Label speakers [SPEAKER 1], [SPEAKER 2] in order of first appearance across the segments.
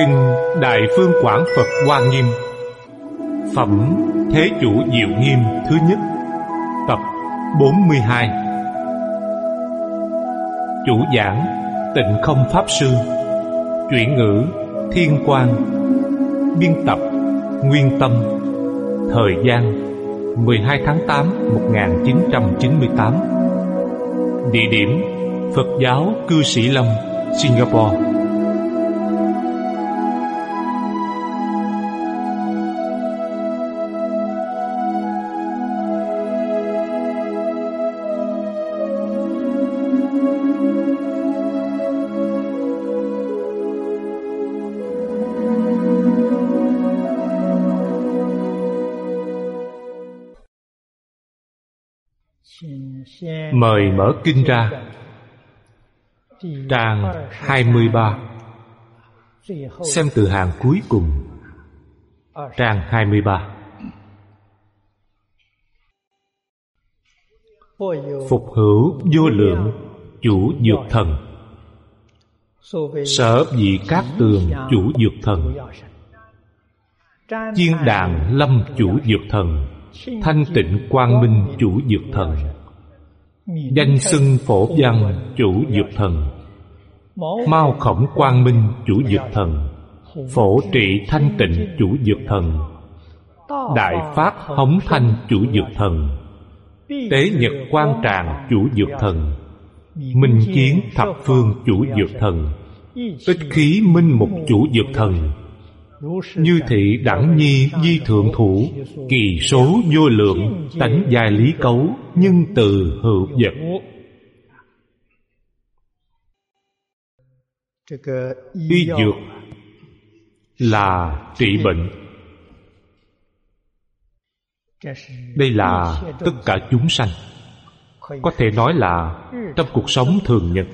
[SPEAKER 1] Kinh Đại Phương Quảng Phật Hoa Nghiêm, phẩm Thế Chủ Diệu Nghiêm thứ nhất, tập 42. Chủ giảng Tịnh Không Pháp Sư, chuyển ngữ Thiên Quang, biên tập Nguyên Tâm. Thời gian 12 tháng 8 1998. Địa điểm Phật giáo Cư Sĩ Lâm, Singapore. Mời mở kinh ra, trang 23, xem từ hàng cuối cùng, trang 23. Phục hữu vô lượng chủ dược thần, sở vị cát tường chủ dược thần, chiên đàn lâm chủ dược thần, thanh tịnh quang minh chủ dược thần, danh xưng phổ văn chủ dược thần, mao khổng quang minh chủ dược thần, phổ trị thanh tịnh chủ dược thần, đại phát hống thanh chủ dược thần, tế nhật quan tràng chủ dược thần, minh kiến thập phương chủ dược thần, ích khí minh mục chủ dược thần, như thị đẳng nhi di thượng thủ, kỳ số vô lượng, tánh giai lý cấu, nhân từ hữu vật. Y dược là trị bệnh. Đây là tất cả chúng sanh, có thể nói là trong cuộc sống thường nhật,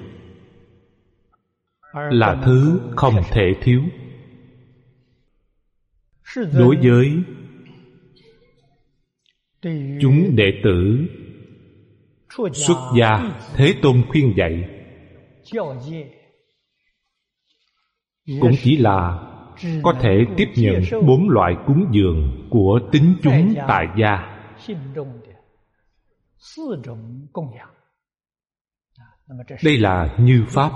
[SPEAKER 1] là thứ không thể thiếu. Đối với chúng đệ tử xuất gia, Thế Tôn khuyên dạy cũng chỉ là có thể tiếp nhận 4 loại cúng dường của tín chúng tại gia. Đây là như pháp.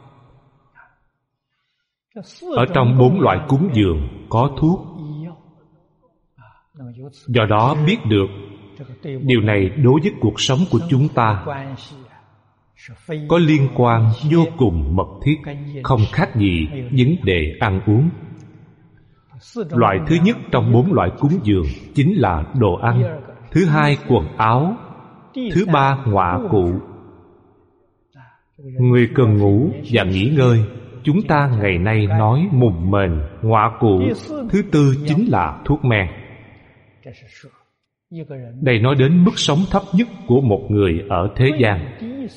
[SPEAKER 1] Ở trong 4 loại cúng dường có thuốc. Do đó biết được điều này đối với cuộc sống của chúng ta có liên quan vô cùng mật thiết, không khác gì vấn đề ăn uống. Loại thứ nhất trong 4 loại cúng dường chính là đồ ăn, thứ hai quần áo, thứ ba ngọa cụ. Người cần ngủ và nghỉ ngơi, chúng ta ngày nay nói mùng mền, ngọa cụ. Thứ tư chính là thuốc men. Đây nói đến mức sống thấp nhất của một người ở thế gian.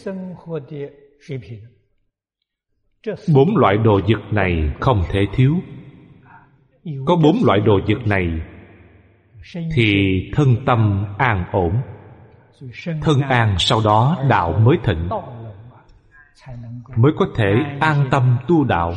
[SPEAKER 1] 4 loại đồ vật này không thể thiếu. Có 4 loại đồ vật này thì thân tâm an ổn. Thân an, sau đó đạo mới thịnh, mới có thể an tâm tu đạo.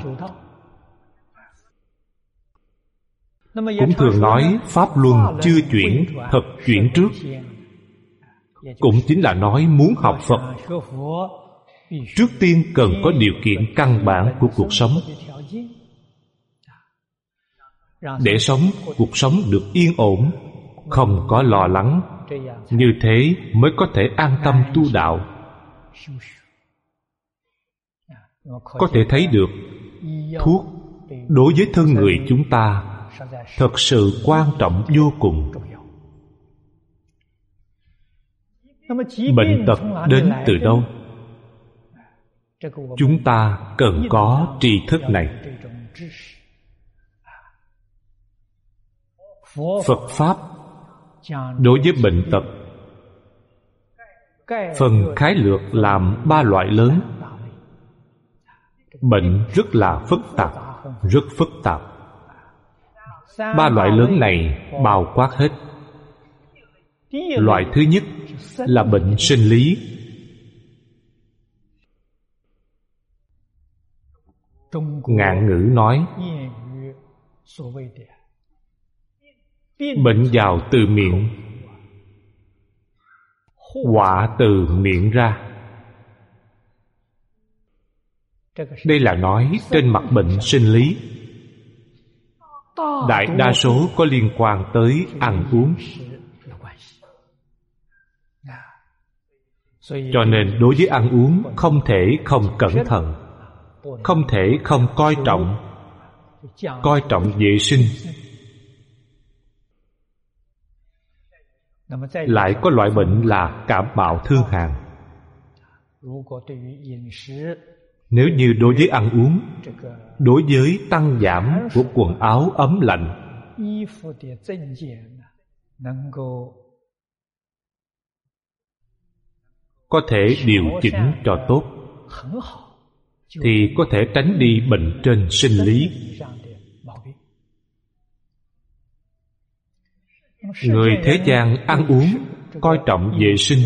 [SPEAKER 1] Cũng thường nói pháp luân chưa chuyển, thật chuyển trước. Cũng chính là nói muốn học Phật, trước tiên cần có điều kiện căn bản của cuộc sống. Để sống cuộc sống được yên ổn, không có lo lắng, như thế mới có thể an tâm tu đạo. Có thể thấy được thuốc đối với thân người chúng ta thật sự quan trọng vô cùng. Bệnh tật đến từ đâu? Chúng ta cần có tri thức này. Phật Pháp đối với bệnh tật phần khái lược làm 3 loại lớn. Bệnh rất là phức tạp, rất phức tạp. 3 loại lớn này bao quát hết. Loại thứ nhất là bệnh sinh lý. Ngạn ngữ nói Bệnh vào từ miệng, họa từ miệng ra. Đây là nói trên mặt bệnh sinh lý. Đại đa số có liên quan tới ăn uống. Cho nên đối với ăn uống không thể không cẩn thận, không thể không coi trọng vệ sinh. Lại có loại bệnh là cảm mạo thương hàn. Nếu như đối với ăn uống, đối với tăng giảm của quần áo ấm lạnh, có thể điều chỉnh cho tốt, thì có thể tránh đi bệnh trên sinh lý. Người thế gian ăn uống coi trọng vệ sinh.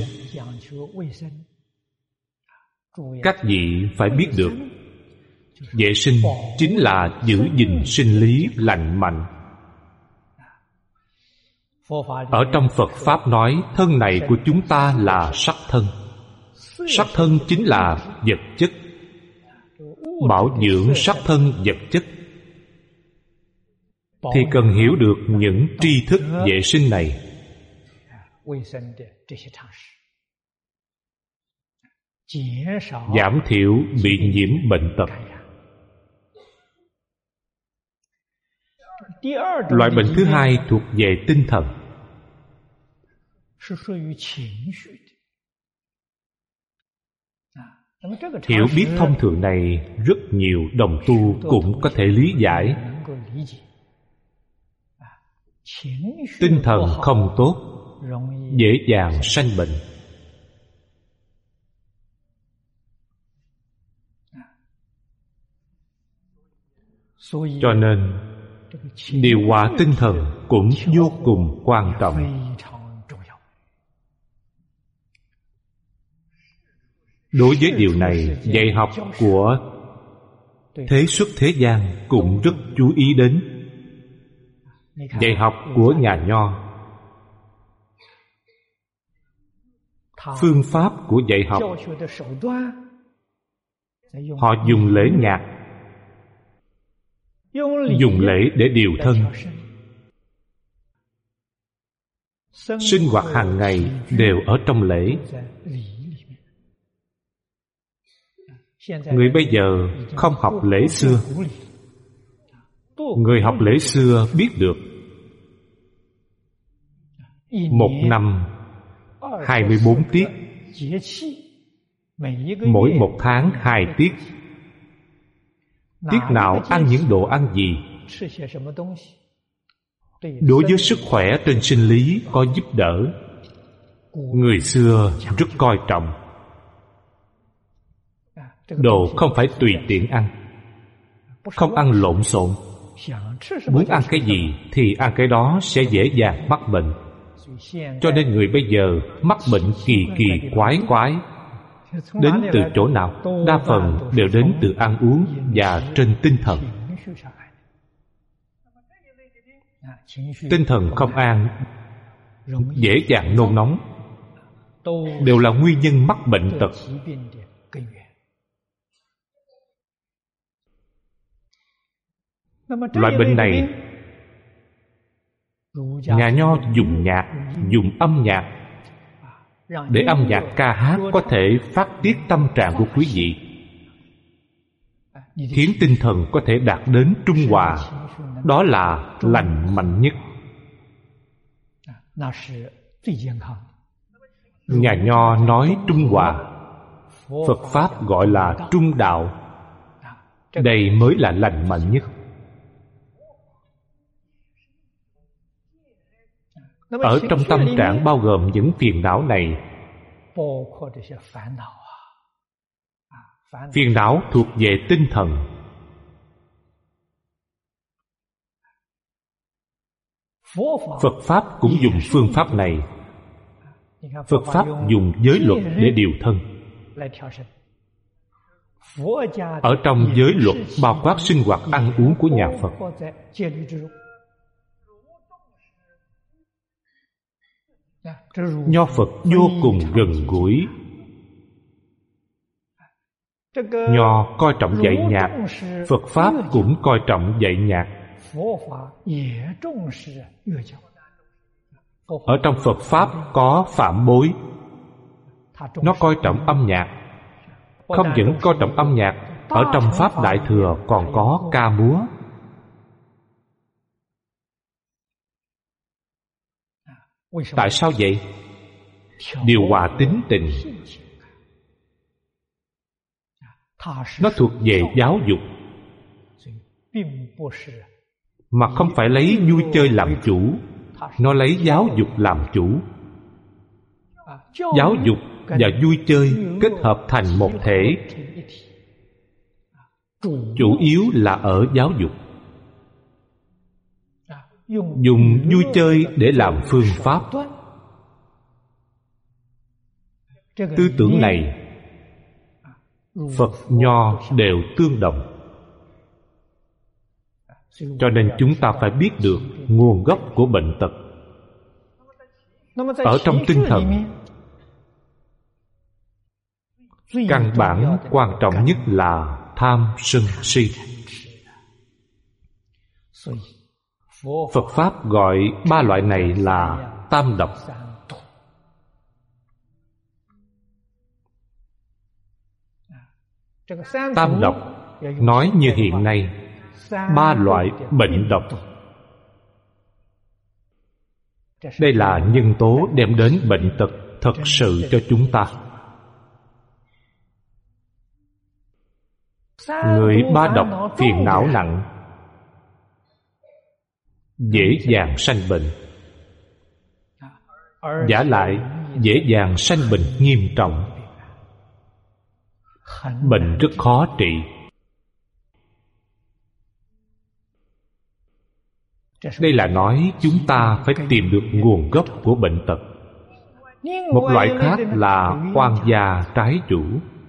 [SPEAKER 1] Các vị phải biết được, vệ sinh chính là giữ gìn sinh lý lành mạnh. Ở trong Phật Pháp nói, thân này của chúng ta là sắc thân. Sắc thân chính là vật chất. Bảo dưỡng sắc thân vật chất thì cần hiểu được những tri thức vệ sinh này. Giảm thiểu bị nhiễm bệnh tật. Loại bệnh thứ hai thuộc về tinh thần. Hiểu biết thông thường này rất nhiều đồng tu cũng có thể lý giải. Tinh thần không tốt, dễ dàng sanh bệnh. Cho nên điều hòa tinh thần cũng vô cùng quan trọng. Đối với điều này, dạy học của thế xuất thế gian cũng rất chú ý đến. Dạy học của nhà Nho, phương pháp của dạy học, họ dùng lễ nhạc, dùng lễ để điều thân. Sinh hoạt hàng ngày đều ở trong lễ. Người bây giờ không học lễ xưa. Người học lễ xưa biết được, một năm 24 tiết, mỗi một tháng 2 tiết. Tiết nào ăn những đồ ăn gì, đối với sức khỏe trên sinh lý có giúp đỡ. Người xưa rất coi trọng. Đồ không phải tùy tiện ăn, không ăn lộn xộn. Muốn ăn cái gì thì ăn cái đó sẽ dễ dàng mắc bệnh. Cho nên người bây giờ mắc bệnh kỳ kỳ quái quái. Đến từ chỗ nào? Đa phần đều đến từ ăn uống và trên tinh thần. Tinh thần không an, dễ dàng nôn nóng, đều là nguyên nhân mắc bệnh tật. Loại bệnh này, nhà Nho dùng nhạc, dùng âm nhạc, để âm nhạc ca hát có thể phát tiết tâm trạng của quý vị, khiến tinh thần có thể đạt đến trung hòa. Đó là lành mạnh nhất. Nhà Nho nói trung hòa, Phật Pháp gọi là trung đạo. Đây mới là lành mạnh nhất. Ở trong tâm trạng bao gồm những phiền não này. Phiền não thuộc về tinh thần. Phật Pháp cũng dùng phương pháp này. Phật Pháp dùng giới luật để điều thân. ở trong giới luật bao quát sinh hoạt ăn uống của nhà Phật. Nho Phật vô cùng gần gũi. Nho coi trọng dạy nhạc, Phật Pháp cũng coi trọng dạy nhạc. Ở trong Phật Pháp có phạm bối, nó coi trọng âm nhạc. Không những coi trọng âm nhạc, ở trong Pháp Đại Thừa còn có ca múa. Tại sao vậy? Điều hòa tính tình. Nó thuộc về giáo dục, mà không phải lấy vui chơi làm chủ. Nó lấy giáo dục làm chủ. Giáo dục và vui chơi kết hợp thành một thể. Chủ yếu là ở giáo dục. Dùng vui chơi để làm phương pháp. Tư tưởng này Phật Nho đều tương đồng. Cho nên chúng ta phải biết được nguồn gốc của bệnh tật. Ở trong tinh thần, căn bản quan trọng nhất là tham sân si. Phật Pháp gọi ba loại này là tam độc. Tam độc nói như hiện nay, ba loại bệnh độc. Đây là nhân tố đem đến bệnh tật thật sự cho chúng ta. Người ba độc phiền não nặng, dễ dàng sanh bệnh. Vả lại dễ dàng sanh bệnh nghiêm trọng. Bệnh rất khó trị. Đây là nói chúng ta phải tìm được nguồn gốc của bệnh tật. Một loại khác là oan gia trái chủ.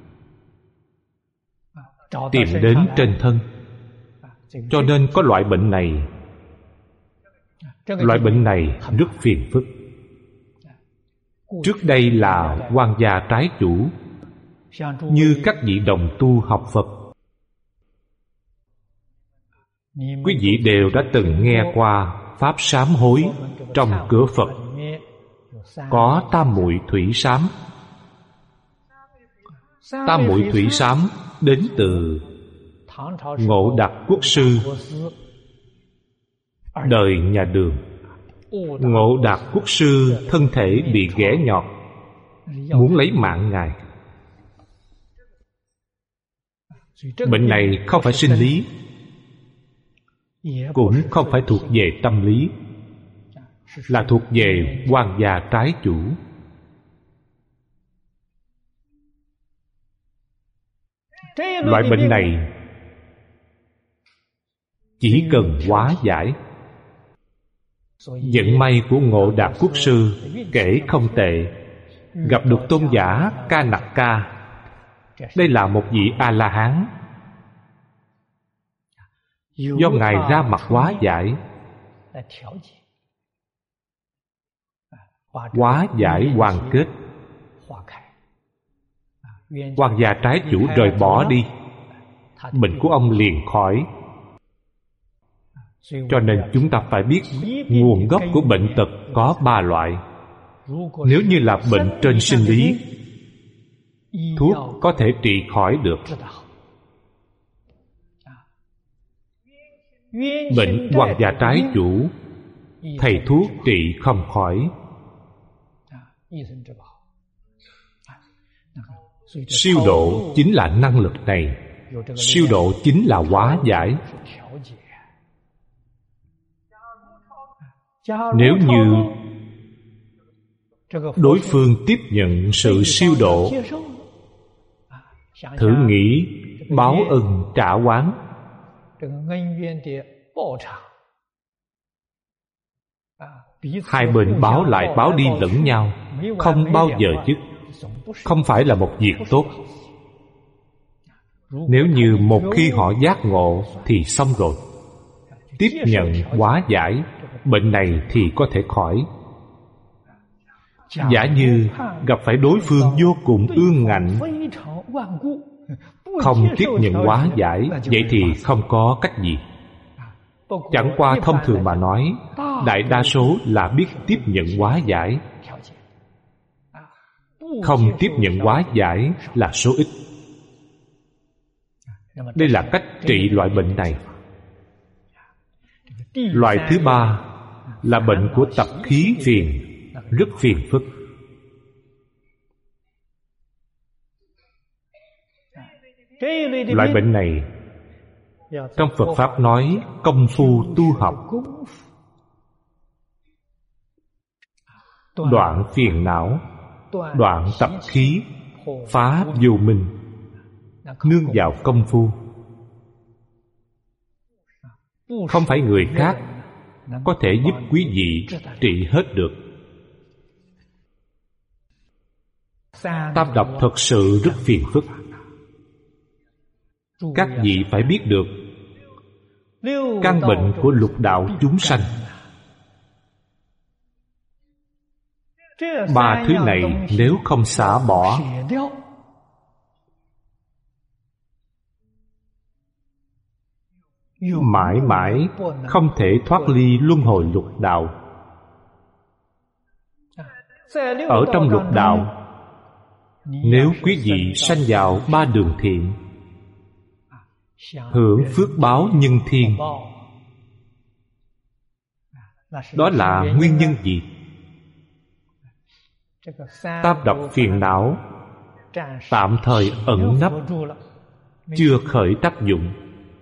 [SPEAKER 1] Tìm đến trên thân. Cho nên có loại bệnh này. Loại bệnh này rất phiền phức. Trước đây là oan gia trái chủ. Như các vị đồng tu học Phật, quý vị đều đã từng nghe qua pháp sám hối. Trong cửa Phật có tam muội thủy sám. Tam muội thủy sám đến từ Ngộ Đạt Quốc sư đời nhà Đường. Ngộ Đạt Quốc sư thân thể bị ghẻ nhọt, muốn lấy mạng Ngài. Bệnh này không phải sinh lý, cũng không phải thuộc về tâm lý, là thuộc về oan gia trái chủ. Loại bệnh này chỉ cần hóa giải. Vận may của Ngộ Đạt Quốc sư kể không tệ, gặp được tôn giả Ca Nặc Ca. Đây là một vị A-la-hán. Do Ngài ra mặt hóa giải. Hóa giải hoàn kết. Oan gia trái chủ rời bỏ đi, bệnh của ông liền khỏi. Cho nên chúng ta phải biết nguồn gốc của bệnh tật có ba loại. Nếu như là bệnh trên sinh lý, thuốc có thể trị khỏi được. Bệnh oan gia trái chủ, thầy thuốc trị không khỏi. Siêu độ chính là năng lực này. Siêu độ chính là hóa giải. Nếu như đối phương tiếp nhận sự siêu độ, thử nghĩ báo ân trả oán. Hai bên báo lại báo đi lẫn nhau, không bao giờ dứt. Không phải là một việc tốt. Nếu như một khi họ giác ngộ thì xong rồi. Tiếp nhận hóa giải, bệnh này thì có thể khỏi. Giả như gặp phải đối phương vô cùng ương ngạnh, không tiếp nhận hóa giải, vậy thì không có cách gì. Chẳng qua thông thường mà nói, đại đa số là biết tiếp nhận hóa giải. Không tiếp nhận hóa giải là số ít. Đây là cách trị loại bệnh này. Loại thứ ba là bệnh của tập khí phiền, rất phiền phức. Loại bệnh này trong Phật Pháp nói công phu tu học, đoạn phiền não, đoạn tập khí, phá vô minh, nương vào công phu. Không phải người khác có thể giúp quý vị trị hết được. Tam độc thật sự rất phiền phức. Các vị phải biết được căn bệnh của lục đạo chúng sanh. Ba thứ này nếu không xả bỏ, mãi mãi không thể thoát ly luân hồi lục đạo. Ở trong lục đạo, nếu quý vị sanh vào ba đường thiện, hưởng phước báo nhân thiên, đó là nguyên nhân gì? Tam độc phiền não tạm thời ẩn nấp, chưa khởi tác dụng.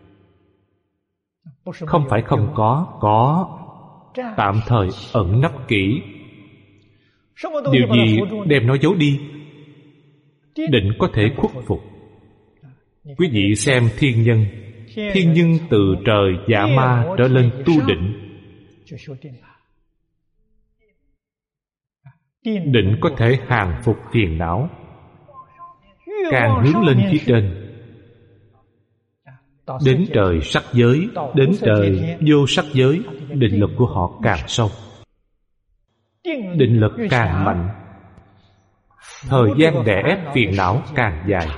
[SPEAKER 1] Không phải không có tạm thời ẩn nấp kỹ. Điều gì đem nó giấu đi? Định có thể khuất phục. Quý vị xem thiên nhân. Thiên nhân từ trời dạ ma trở lên tu định. Định có thể hàng phục phiền não. Càng hướng lên phía trên, đến trời sắc giới, đến trời vô sắc giới, định lực của họ càng sâu, định lực càng mạnh, thời gian đè ép phiền não càng dài.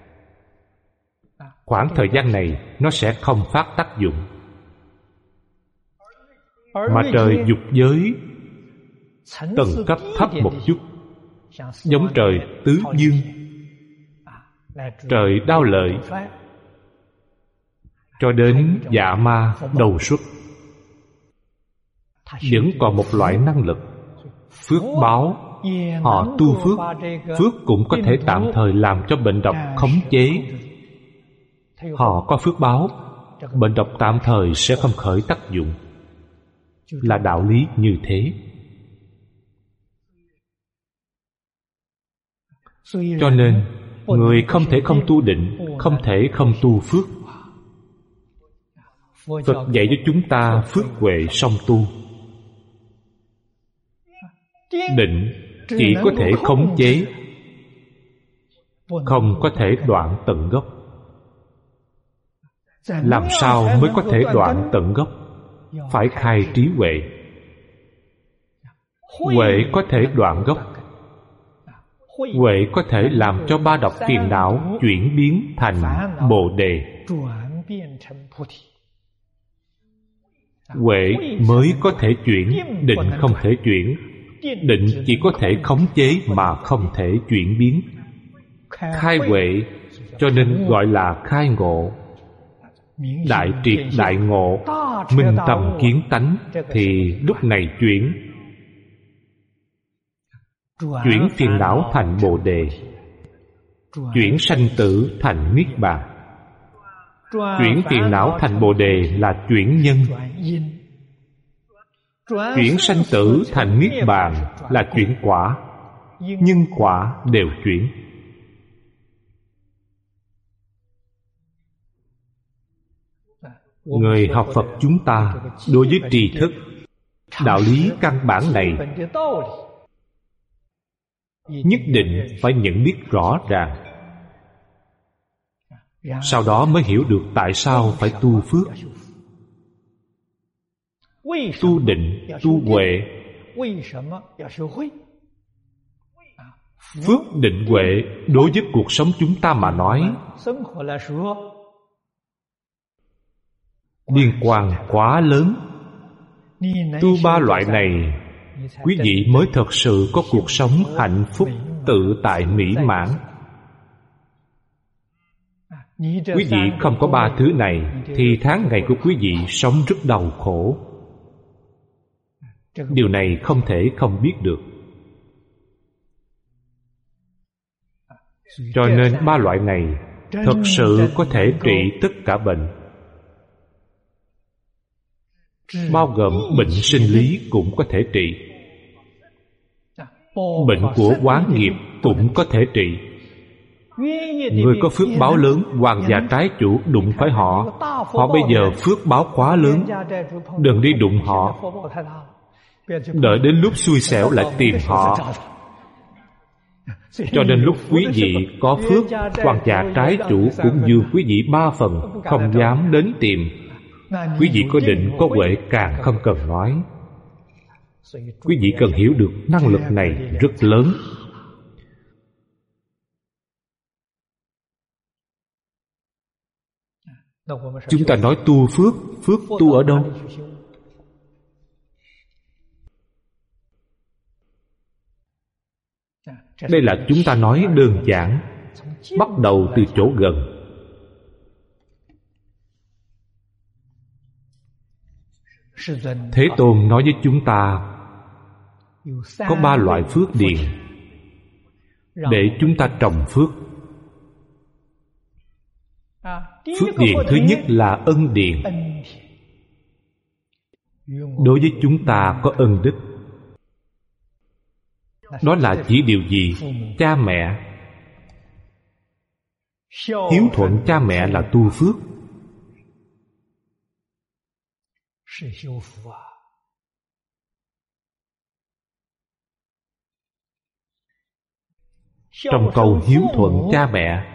[SPEAKER 1] Khoảng thời gian này nó sẽ không phát tác dụng. Mà trời dục giới tầng cấp thấp một chút, giống trời tứ dương, trời đao lợi, cho đến dạ ma đầu xuất, vẫn còn một loại năng lực phước báo. Họ tu phước, phước cũng có thể tạm thời làm cho bệnh độc khống chế. Họ có phước báo, bệnh độc tạm thời sẽ không khởi tác dụng. Là đạo lý như thế. Cho nên người không thể không tu định, không thể không tu phước. Phật dạy cho chúng ta phước huệ song tu. Định chỉ có thể khống chế, không có thể đoạn tận gốc. Làm sao mới có thể đoạn tận gốc? Phải khai trí huệ. Huệ có thể đoạn gốc. Huệ có thể làm cho ba độc phiền não chuyển biến thành Bồ Đề. Huệ mới có thể chuyển, định không thể chuyển. Định chỉ có thể khống chế mà không thể chuyển biến. Khai huệ cho nên gọi là khai ngộ. Đại triệt đại ngộ, minh tâm kiến tánh, thì lúc này chuyển phiền não thành Bồ Đề, chuyển sanh tử thành Niết Bàn. Chuyển phiền não thành Bồ Đề là chuyển nhân, chuyển sanh tử thành Niết Bàn là chuyển quả. Nhân quả đều chuyển. Người học Phật chúng ta đối với tri thức, đạo lý căn bản này nhất định phải nhận biết rõ ràng. sau đó mới hiểu được tại sao phải tu phước, tu định, tu huệ. Phước định huệ đối với cuộc sống chúng ta mà nói liên quan quá lớn. Tu ba loại này, quý vị mới thật sự có cuộc sống hạnh phúc, tự tại, mỹ mãn. Quý vị không có ba thứ này thì tháng ngày của quý vị sống rất đau khổ. Điều này không thể không biết được. Cho nên ba loại này thật sự có thể trị tất cả bệnh, bao gồm bệnh sinh lý cũng có thể trị, bệnh của oán nghiệp cũng có thể trị. Người có phước báo lớn, hoàng gia trái chủ đụng phải họ, họ bây giờ phước báo quá lớn, đừng đi đụng họ, đợi đến lúc xui xẻo lại tìm họ. Cho nên lúc quý vị có phước, hoàng gia trái chủ cũng như quý vị 3 phần, không dám đến tìm. Quý vị có định, có huệ càng không cần nói. Quý vị cần hiểu được năng lực này rất lớn. Chúng ta nói tu phước, phước tu ở đâu? Đây là chúng ta nói đơn giản, bắt đầu từ chỗ gần. Thế Tôn nói với chúng ta có 3 loại phước điền để chúng ta trồng phước. Phước điền thứ nhất là ân điền. Đối với chúng ta có ân đức. Đó là chỉ điều gì? Cha mẹ. Hiếu thuận cha mẹ là tu phước. Trong câu hiếu thuận cha mẹ,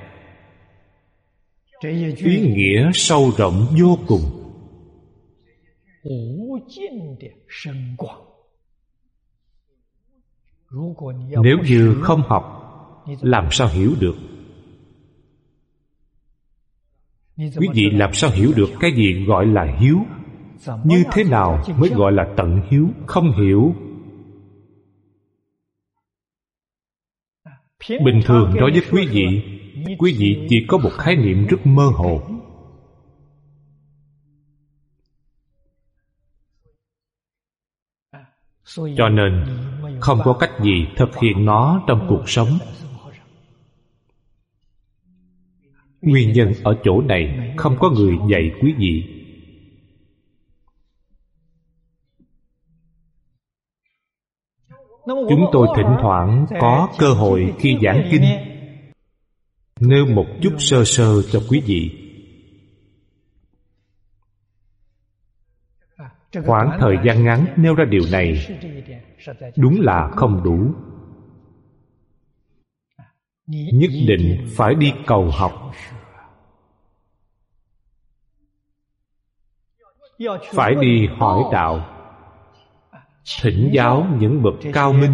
[SPEAKER 1] ý nghĩa sâu rộng vô cùng. Nếu như không học, làm sao hiểu được? Quý vị làm sao hiểu được cái gì gọi là hiếu? Như thế nào mới gọi là tận hiếu? Không hiểu. Bình thường đối với quý vị chỉ có một khái niệm rất mơ hồ. Cho nên không có cách gì thực hiện nó trong cuộc sống. Nguyên nhân ở chỗ này, không có người dạy quý vị. Chúng tôi thỉnh thoảng có cơ hội khi giảng kinh nêu một chút sơ sơ cho quý vị. Khoảng thời gian ngắn nêu ra điều này đúng là không đủ. Nhất định phải đi cầu học, phải đi hỏi đạo, thỉnh giáo những bậc cao minh,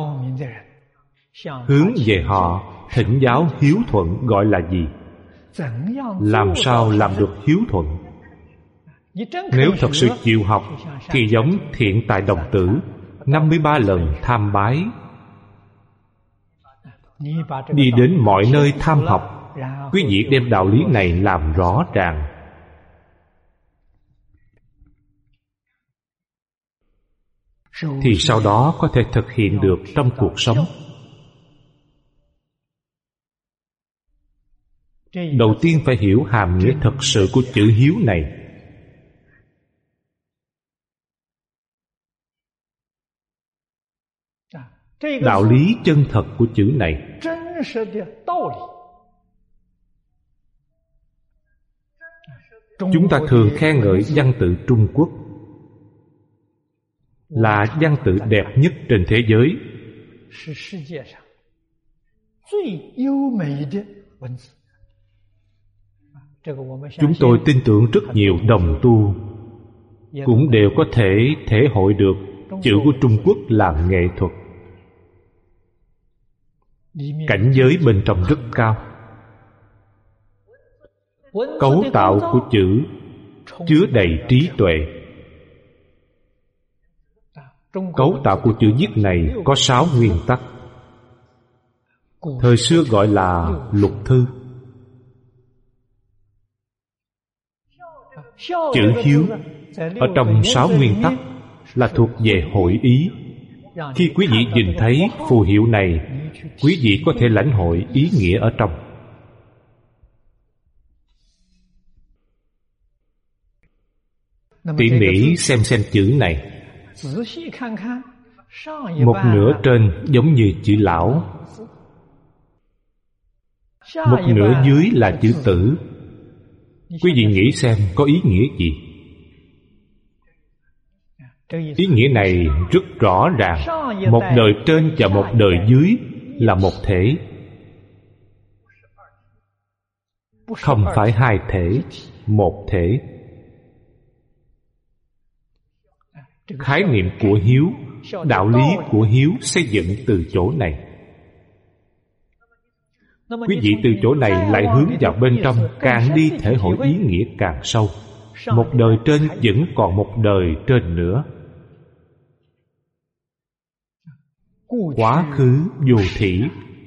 [SPEAKER 1] hướng về họ thỉnh giáo hiếu thuận gọi là gì, làm sao làm được hiếu thuận. Nếu thật sự chịu học thì giống Thiện Tài Đồng Tử 53 lần tham bái, đi đến mọi nơi tham học. Quý vị đem đạo lý này làm rõ ràng, thì sau đó có thể thực hiện được trong cuộc sống. Đầu tiên phải hiểu hàm nghĩa thật sự của chữ hiếu này. Đạo lý chân thật của chữ này. Chúng ta thường khen ngợi văn tự Trung Quốc là văn tự đẹp nhất trên thế giới. Chúng tôi tin tưởng rất nhiều đồng tu cũng đều có thể thể hội được chữ của Trung Quốc là nghệ thuật. Cảnh giới bên trong rất cao. Cấu tạo của chữ chứa đầy trí tuệ. Cấu tạo của chữ viết này có 6 nguyên tắc. Thời xưa gọi là lục thư. Chữ hiếu ở trong 6 nguyên tắc là thuộc về hội ý. Khi quý vị nhìn thấy phù hiệu này, quý vị có thể lãnh hội ý nghĩa ở trong. Tỉ mỉ xem chữ này. Một nửa trên giống như chữ lão, một nửa dưới là chữ tử. Quý vị nghĩ xem có ý nghĩa gì? Ý nghĩa này rất rõ ràng. Một đời trên và một đời dưới là một thể, không phải hai thể, một thể. Khái niệm của hiếu, đạo lý của hiếu xây dựng từ chỗ này. Quý vị từ chỗ này lại hướng vào bên trong, càng đi thể hội ý nghĩa càng sâu. Một đời trên vẫn còn một đời trên nữa. Quá khứ vô thỉ.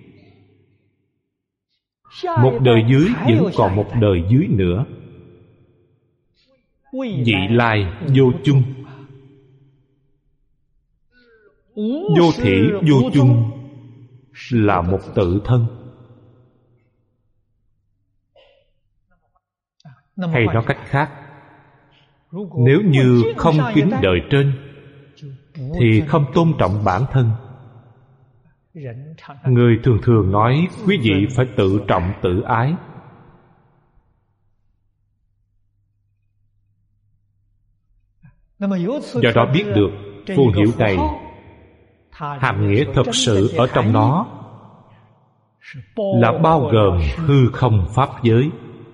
[SPEAKER 1] Một đời dưới vẫn còn một đời dưới nữa. Vị lai vô chung. Vô thỉ vô chung là một tự thân. Hay nói cách khác, nếu như không kính đời trên thì không tôn trọng bản thân. Người thường thường nói quý vị phải tự trọng tự ái. Do đó biết được phù hiệu này hàm nghĩa thật sự ở trong nó là bao gồm hư không pháp giới.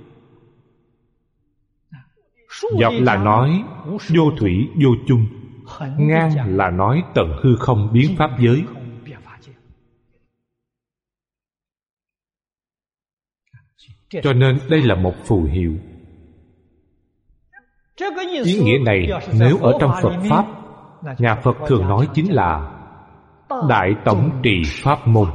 [SPEAKER 1] Dọc là nói vô thủy vô chung, ngang là nói tận hư không biến pháp giới. Cho nên đây là một phù hiệu. Ý nghĩa này nếu ở trong Phật Pháp, nhà Phật thường nói chính là đại tổng trì pháp môn,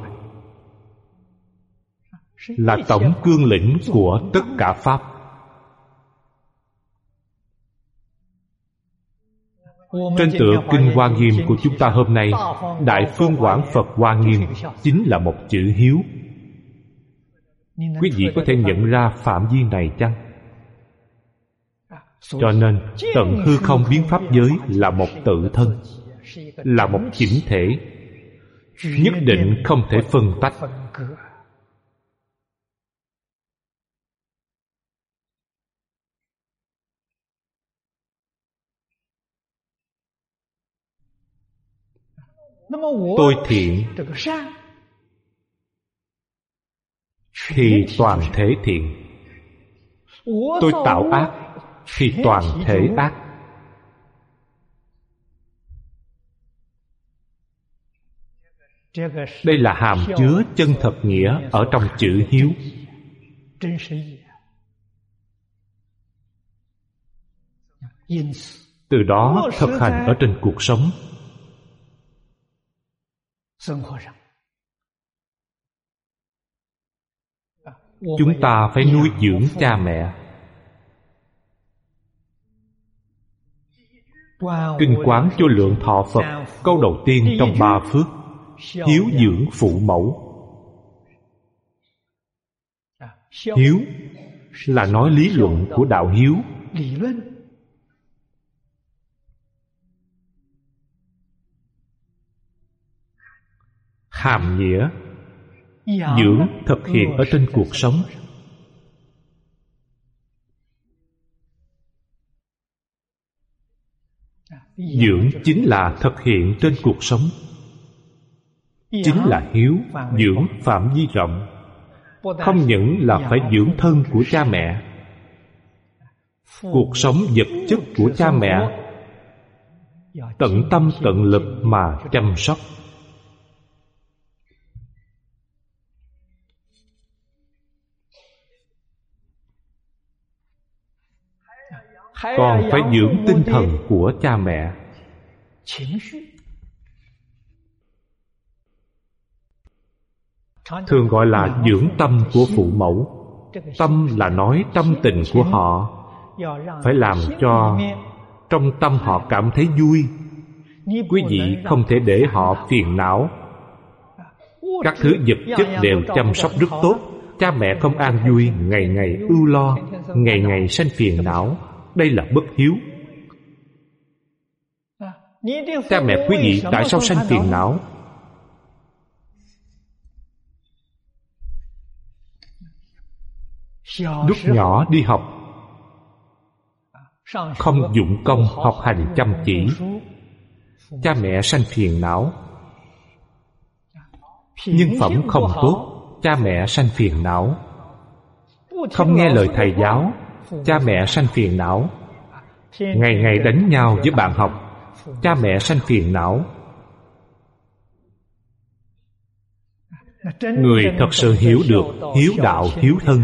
[SPEAKER 1] là tổng cương lĩnh của tất cả pháp. Trên tựa Kinh Hoa Nghiêm của chúng ta hôm nay, Đại Phương Quảng Phật Hoa Nghiêm chính là một chữ hiếu. Quý vị có thể nhận ra phạm vi này chăng? Cho nên tận hư không biến pháp giới là một tự thân, là một chỉnh thể, nhất định không thể phân tách. Tôi thiện thì toàn thể thiện, tôi tạo ác thì toàn thể ác. Đây là hàm chứa chân thật nghĩa ở trong chữ hiếu. Từ đó thực hành ở trên cuộc sống. Chúng ta phải nuôi dưỡng cha mẹ. Kinh Quán Vô Lượng Thọ Phật câu đầu tiên trong 3 phước: hiếu dưỡng phụ mẫu. Hiếu là nói lý luận của đạo hiếu. Hàm nghĩa dưỡng thực hiện ở trên cuộc sống. Dưỡng chính là thực hiện trên cuộc sống, chính là hiếu. Dưỡng phạm vi rộng, không những là phải dưỡng thân của cha mẹ, cuộc sống vật chất của cha mẹ tận tâm tận lực mà chăm sóc. Còn phải dưỡng tinh thần của cha mẹ. Thường gọi là dưỡng tâm của phụ mẫu. Tâm là nói tâm tình của họ, phải làm cho trong tâm họ cảm thấy vui. Quý vị không thể để họ phiền não. Các thứ vật chất đều chăm sóc rất tốt. Cha mẹ không an vui, ngày ngày ưu lo, ngày ngày sanh phiền não. Đây là bất hiếu. Cha mẹ quý vị tại sao sanh phiền não? Lúc nhỏ đi học không dụng công học hành chăm chỉ, cha mẹ sanh phiền não. Nhân phẩm không tốt, cha mẹ sanh phiền não. Không nghe lời thầy giáo, cha mẹ sanh phiền não. Ngày ngày đánh nhau với bạn học, cha mẹ sanh phiền não. Người thật sự hiểu được hiếu đạo hiếu thân,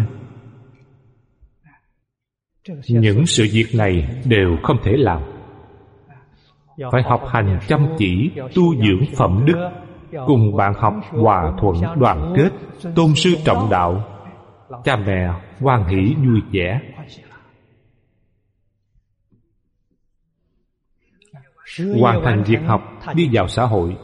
[SPEAKER 1] những sự việc này đều không thể làm. Phải học hành chăm chỉ, tu dưỡng phẩm đức, cùng bạn học hòa thuận đoàn kết, tôn sư trọng đạo, cha mẹ hoan hỷ vui vẻ. Hoàn thành việc học, đi vào xã hội.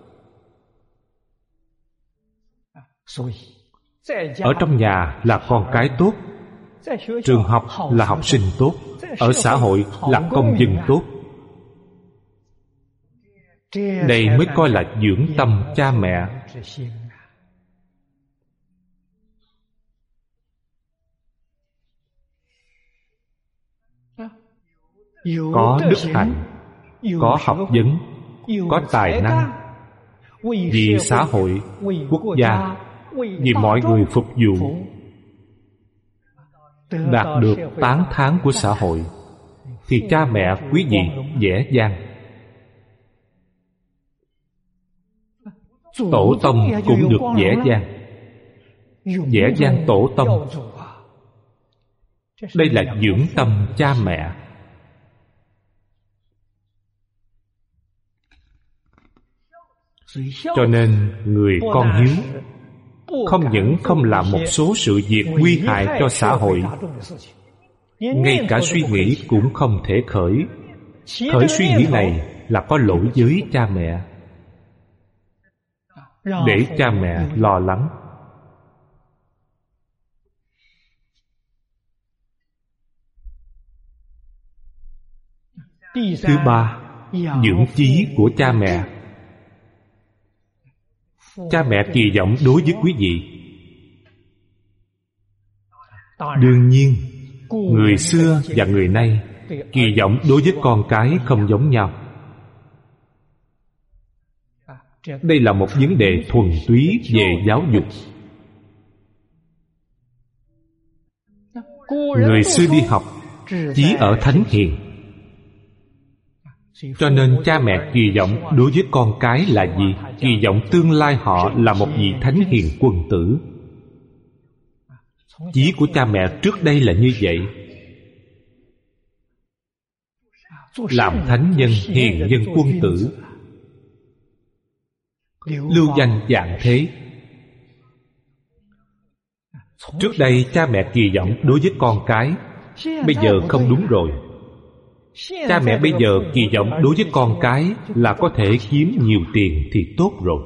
[SPEAKER 1] Ở trong nhà là con cái tốt, trường học là học sinh tốt, ở xã hội là công dân tốt. Đây mới coi là dưỡng tâm cha mẹ. Có đức hạnh, có học vấn, có tài năng, vì xã hội, quốc gia, vì mọi người phục vụ, đạt được tán thán của xã hội, thì cha mẹ quý vị dễ dàng. Tổ tông cũng được dễ dàng. Dễ dàng tổ tông. Đây là dưỡng tâm cha mẹ. Cho nên người con hiếu không những không làm một số sự việc nguy hại cho xã hội, ngay cả suy nghĩ cũng không thể khởi. Khởi suy nghĩ này là có lỗi với cha mẹ, để cha mẹ lo lắng. Thứ ba, dưỡng chí của cha mẹ. Cha mẹ kỳ vọng đối với quý vị. Đương nhiên, người xưa và người nay kỳ vọng đối với con cái không giống nhau. Đây là một vấn đề thuần túy về giáo dục. Người xưa đi học chỉ ở thánh hiền, cho nên cha mẹ kỳ vọng đối với con cái là gì? Kỳ vọng tương lai họ là một vị thánh hiền quân tử. Chí của cha mẹ trước đây là như vậy. Làm thánh nhân, hiền nhân, quân tử, lưu danh vạn thế. Trước đây cha mẹ kỳ vọng đối với con cái, bây giờ không đúng rồi. Cha mẹ bây giờ kỳ vọng đối với con cái là có thể kiếm nhiều tiền thì tốt rồi.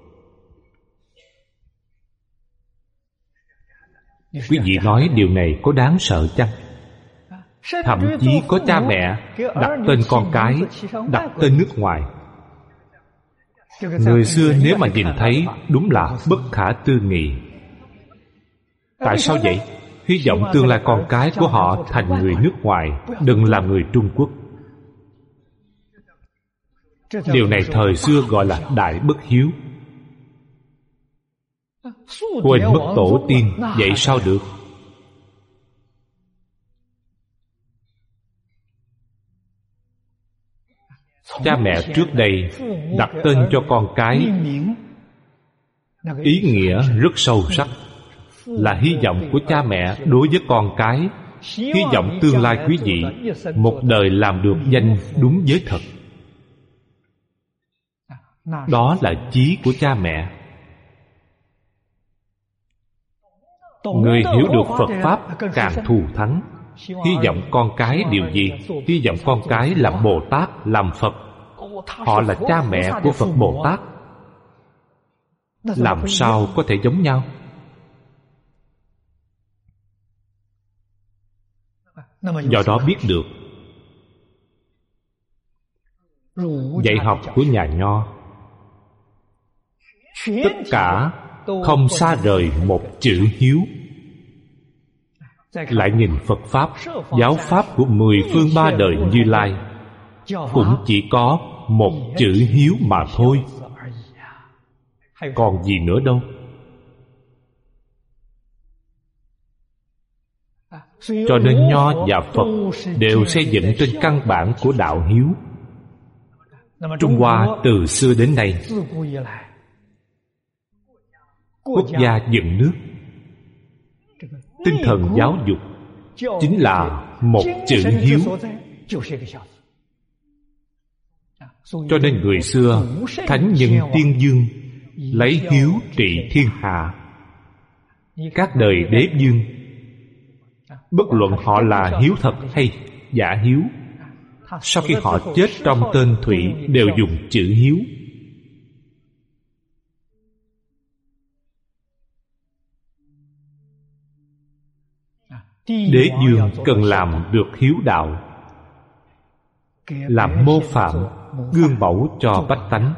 [SPEAKER 1] Quý vị nói điều này có đáng sợ chăng? Thậm chí có cha mẹ đặt tên con cái, đặt tên nước ngoài. Người xưa nếu mà nhìn thấy đúng là bất khả tư nghị. Tại sao vậy? Hy vọng tương lai con cái của họ thành người nước ngoài, đừng làm người Trung Quốc. Điều này thời xưa gọi là đại bất hiếu. Quên mất tổ tiên, vậy sao được? Cha mẹ trước đây đặt tên cho con cái, ý nghĩa rất sâu sắc, là hy vọng của cha mẹ đối với con cái, hy vọng tương lai quý vị một đời làm được danh đúng với thật. Đó là chí của cha mẹ. Người hiểu được Phật Pháp càng thù thắng. Hy vọng con cái điều gì? Hy vọng con cái làm Bồ Tát, làm Phật. Họ là cha mẹ của Phật Bồ Tát. Làm sao có thể giống nhau? Do đó biết được dạy học của nhà Nho tất cả không xa rời một chữ hiếu. Lại nhìn Phật Pháp, giáo Pháp của 10 phương 3 đời Như Lai, cũng chỉ có một chữ hiếu mà thôi. Còn gì nữa đâu. Cho nên Nho và Phật đều xây dựng trên căn bản của đạo hiếu. Trung Hoa từ xưa đến nay, quốc gia dựng nước, tinh thần giáo dục chính là một chữ hiếu. Cho nên người xưa, thánh nhân tiên dương lấy hiếu trị thiên hạ. Các đời đế vương, bất luận họ là hiếu thật hay giả hiếu, sau khi họ chết trong tên Thụy đều dùng chữ hiếu. Đế vương cần làm được hiếu đạo, làm mô phạm, gương mẫu cho bách tánh.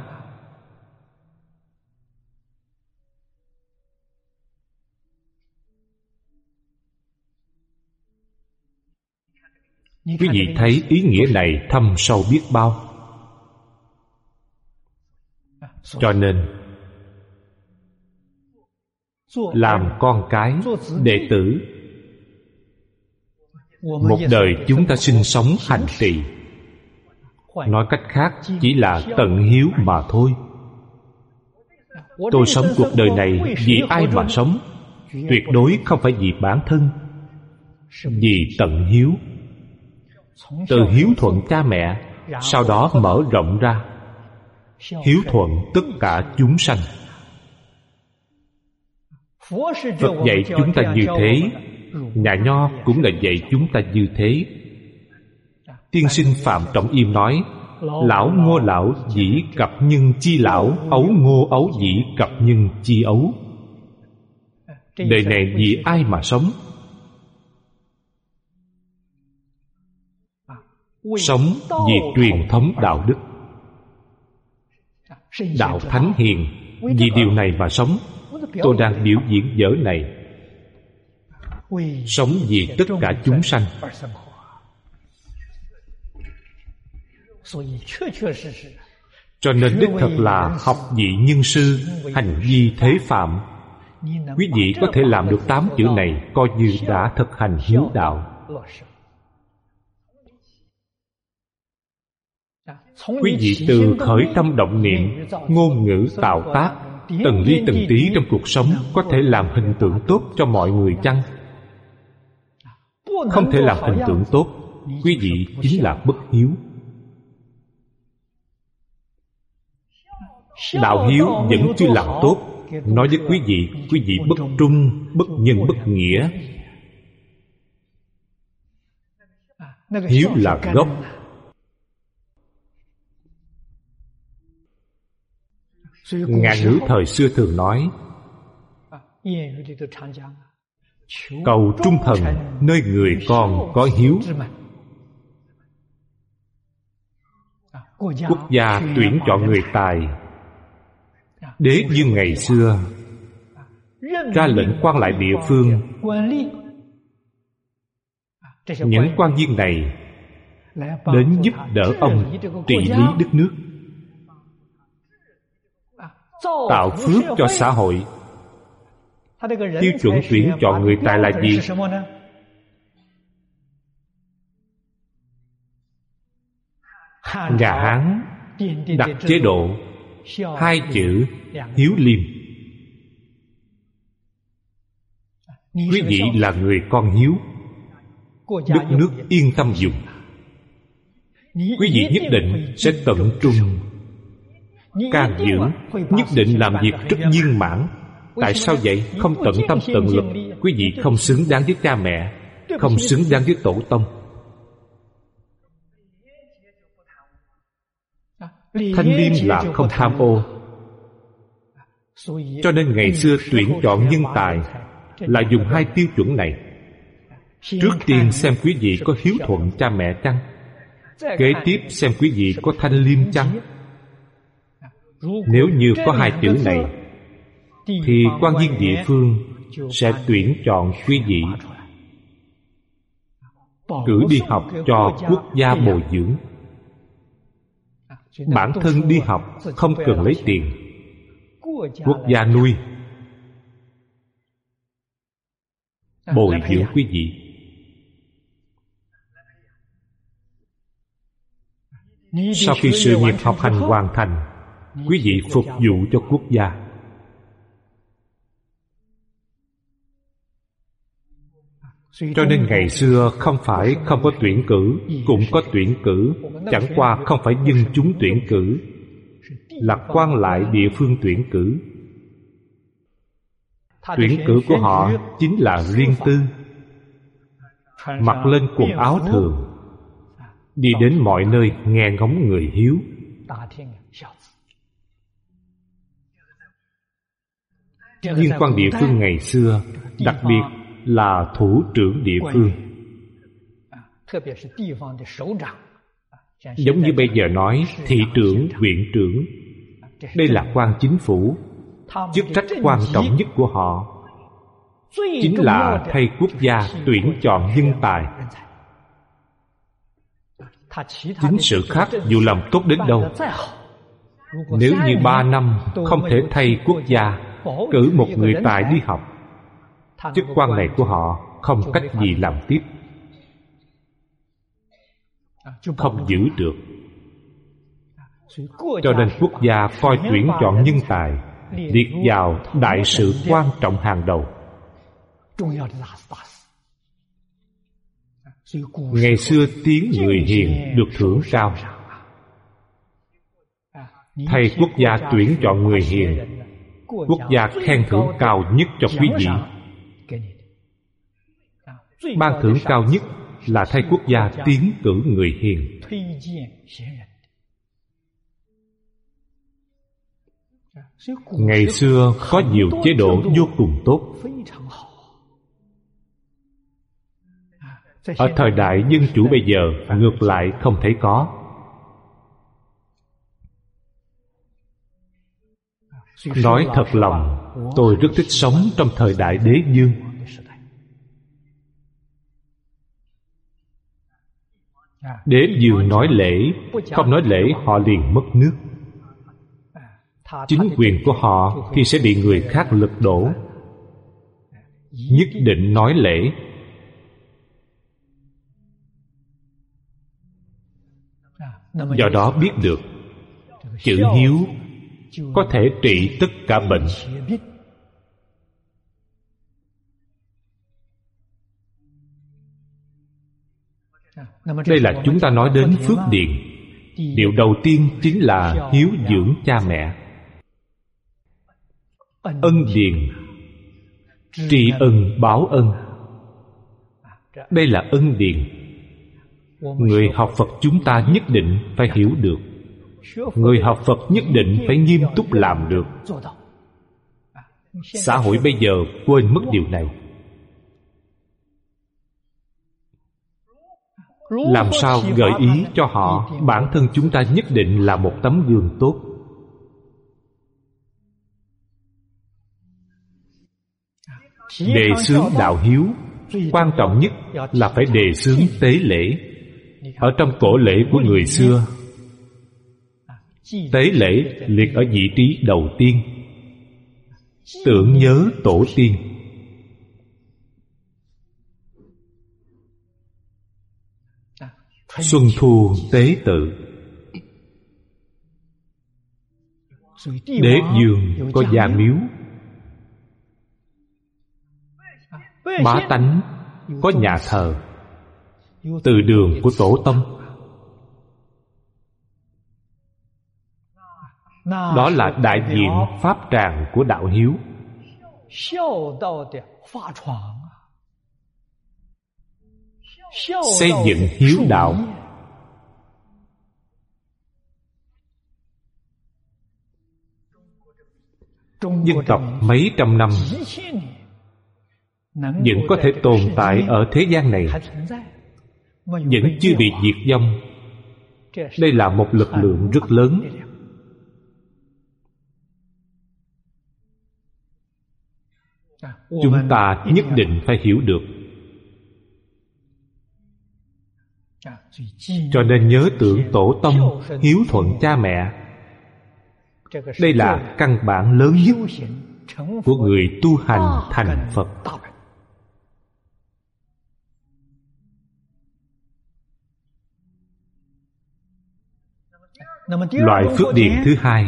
[SPEAKER 1] Quý vị thấy ý nghĩa này thâm sâu biết bao. Cho nên làm con cái, đệ tử, một đời chúng ta sinh sống hành trì, nói cách khác chỉ là tận hiếu mà thôi. Tôi sống cuộc đời này vì ai mà sống? Tuyệt đối không phải vì bản thân, vì tận hiếu. Từ hiếu thuận cha mẹ, sau đó mở rộng ra hiếu thuận tất cả chúng sanh. Phật dạy chúng ta như thế, nhà Nho cũng là dạy chúng ta như thế. Tiên sinh Phạm Trọng Im nói: lão ngô lão dĩ cập nhân chi lão, ấu ngô ấu dĩ cập nhân chi ấu. Đời này vì ai mà sống? Sống vì truyền thống đạo đức, đạo thánh hiền. Vì điều này mà sống. Tôi đang biểu diễn vở này, sống vì tất cả chúng sanh. Cho nên đích thực là học vị nhân sư, hành vi thế phạm. Quý vị có thể làm được 8 chữ này, coi như đã thực hành hiếu đạo. Quý vị từ khởi tâm động niệm, ngôn ngữ tạo tác, từng ly từng tí trong cuộc sống có thể làm hình tượng tốt cho mọi người chăng? Không thể làm hình tượng tốt, quý vị chính là bất hiếu. Đạo hiếu vẫn chưa làm tốt. Nói với quý vị bất trung, bất nhân, bất nghĩa. Hiếu là gốc. Ngạn ngữ thời xưa thường nói: cầu trung thần nơi người con có hiếu. Quốc gia tuyển chọn người tài. Đế vương ngày xưa ra lệnh quan lại địa phương. Những quan viên này đến giúp đỡ ông trị lý đất nước, tạo phước cho xã hội. Tiêu chuẩn tuyển chọn người tài là gì? Nhà Hán đặt chế độ hai chữ hiếu liêm. Quý vị là người con hiếu, đất nước yên tâm dùng. Quý vị nhất định sẽ tận trung can giữ, nhất định làm việc rất viên mãn. Tại sao vậy? Không tận tâm tận lực, quý vị không xứng đáng với cha mẹ, không xứng đáng với tổ tông. Thanh liêm là không tham ô. Cho nên ngày xưa tuyển chọn nhân tài là dùng hai tiêu chuẩn này. Trước tiên xem quý vị có hiếu thuận cha mẹ chăng, kế tiếp xem quý vị có thanh liêm chăng. Nếu như có hai chữ này thì quan viên địa phương sẽ tuyển chọn quý vị, cử đi học cho quốc gia bồi dưỡng. Bản thân đi học không cần lấy tiền, quốc gia nuôi, bồi dưỡng quý vị. Sau khi sự nghiệp học hành hoàn thành, quý vị phục vụ cho quốc gia. Cho nên ngày xưa không phải không có tuyển cử, cũng có tuyển cử. Chẳng qua không phải dân chúng tuyển cử, là quan lại địa phương tuyển cử. Tuyển cử của họ chính là riêng tư, mặc lên quần áo thường, đi đến mọi nơi nghe ngóng người hiếu. Viên quan địa phương ngày xưa, đặc biệt là thủ trưởng địa phương, giống như bây giờ nói thị trưởng, huyện trưởng. Đây là quan chính phủ. Chức trách quan trọng nhất của họ chính là thay quốc gia tuyển chọn nhân tài. Chính sự khác dù làm tốt đến đâu, nếu như 3 năm không thể thay quốc gia cử một người tài đi học, chức quan này của họ không cách gì làm tiếp, không giữ được. Cho nên quốc gia coi tuyển chọn nhân tài liệt vào đại sự quan trọng hàng đầu. Ngày xưa tiếng người hiền được thưởng cao. Thay quốc gia tuyển chọn người hiền, quốc gia khen thưởng cao nhất cho quý vị. Ban thưởng cao nhất là thay quốc gia tiến cử người hiền. Ngày xưa có nhiều chế độ vô cùng tốt. Ở thời đại dân chủ bây giờ ngược lại không thấy có. Nói thật lòng, tôi rất thích sống trong thời đại đế vương. Đế vương nói lễ, không nói lễ họ liền mất nước. Chính quyền của họ thì sẽ bị người khác lật đổ. Nhất định nói lễ. Do đó biết được chữ hiếu có thể trị tất cả bệnh. Đây là chúng ta nói đến phước điền. Điều đầu tiên chính là hiếu dưỡng cha mẹ. Ân điền, tri ân báo ân. Đây là ân điền. Người học Phật chúng ta nhất định phải hiểu được. Người học Phật nhất định phải nghiêm túc làm được. Xã hội bây giờ quên mất điều này. Làm sao gợi ý cho họ bản thân chúng ta nhất định là một tấm gương tốt. Đề xướng đạo hiếu, quan trọng nhất là phải đề xướng tế lễ. Ở trong cổ lễ của người xưa, tế lễ liệt ở vị trí đầu tiên. Tưởng nhớ tổ tiên. Xuân thu tế tự, Đế vương có gia miếu, bá tánh có nhà thờ, từ đường của tổ tông. Đó là đại diện pháp tràng của đạo hiếu. Xây dựng hiếu đạo. Dân tộc mấy trăm năm vẫn có thể tồn tại ở thế gian này, vẫn chưa bị diệt vong. Đây là một lực lượng rất lớn. Chúng ta nhất định phải hiểu được. Cho nên nhớ tưởng tổ tông, hiếu thuận cha mẹ. Đây là căn bản lớn nhất của người tu hành thành Phật. Loại phước điền thứ hai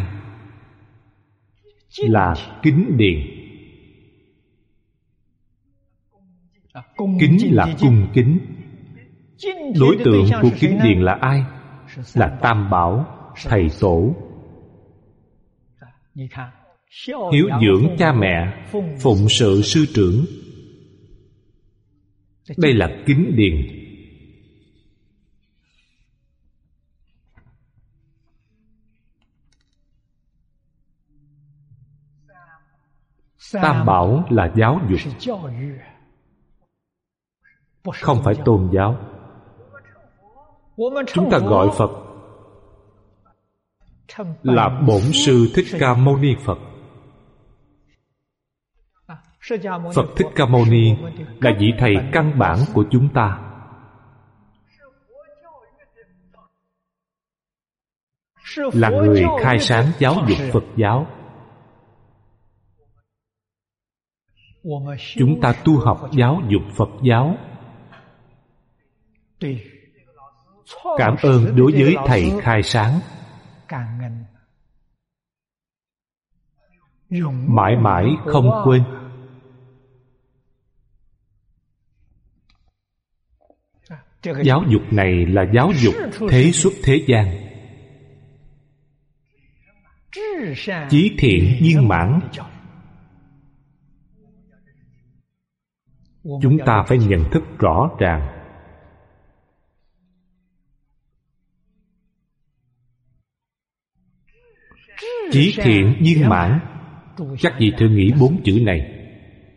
[SPEAKER 1] là kính điền. Kính là cung kính. Đối tượng của kính điền là ai? Là Tam Bảo, Thầy Tổ. Hiếu dưỡng cha mẹ, phụng sự sư trưởng. Đây là kính điền. Tam Bảo là giáo dục, không phải tôn giáo. Chúng ta gọi Phật là Bổn Sư Thích Ca Mâu Ni Phật. Phật Thích Ca Mâu Ni là vị thầy căn bản của chúng ta. Là người khai sáng giáo dục Phật giáo. Chúng ta tu học giáo dục Phật giáo, cảm ơn đối với thầy khai sáng, mãi mãi không quên. Giáo dục này là giáo dục thế xuất thế gian, chí thiện viên mãn. Chúng ta phải nhận thức rõ ràng. Chí thiện viên mãn, các vị thử nghĩ 4 chữ này.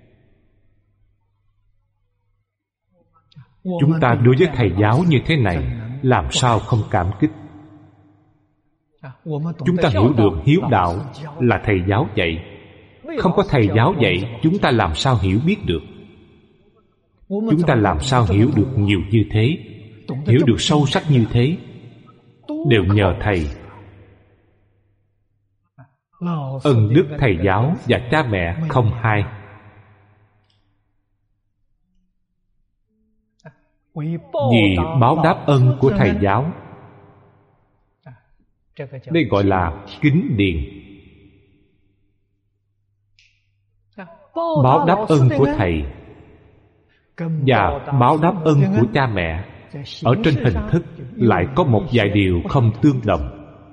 [SPEAKER 1] Chúng ta đối với thầy giáo như thế này, làm sao không cảm kích? Chúng ta hiểu được hiếu đạo là thầy giáo dạy. Không có thầy giáo dạy, chúng ta làm sao hiểu biết được? Chúng ta làm sao hiểu được nhiều như thế, hiểu được sâu sắc như thế? Đều nhờ thầy. Ân đức thầy giáo và cha mẹ không hai. Vì báo đáp ân của thầy giáo, đây gọi là kính điền. Báo đáp ân của thầy và báo đáp ân của cha mẹ ở trên hình thức lại có một vài điều không tương đồng.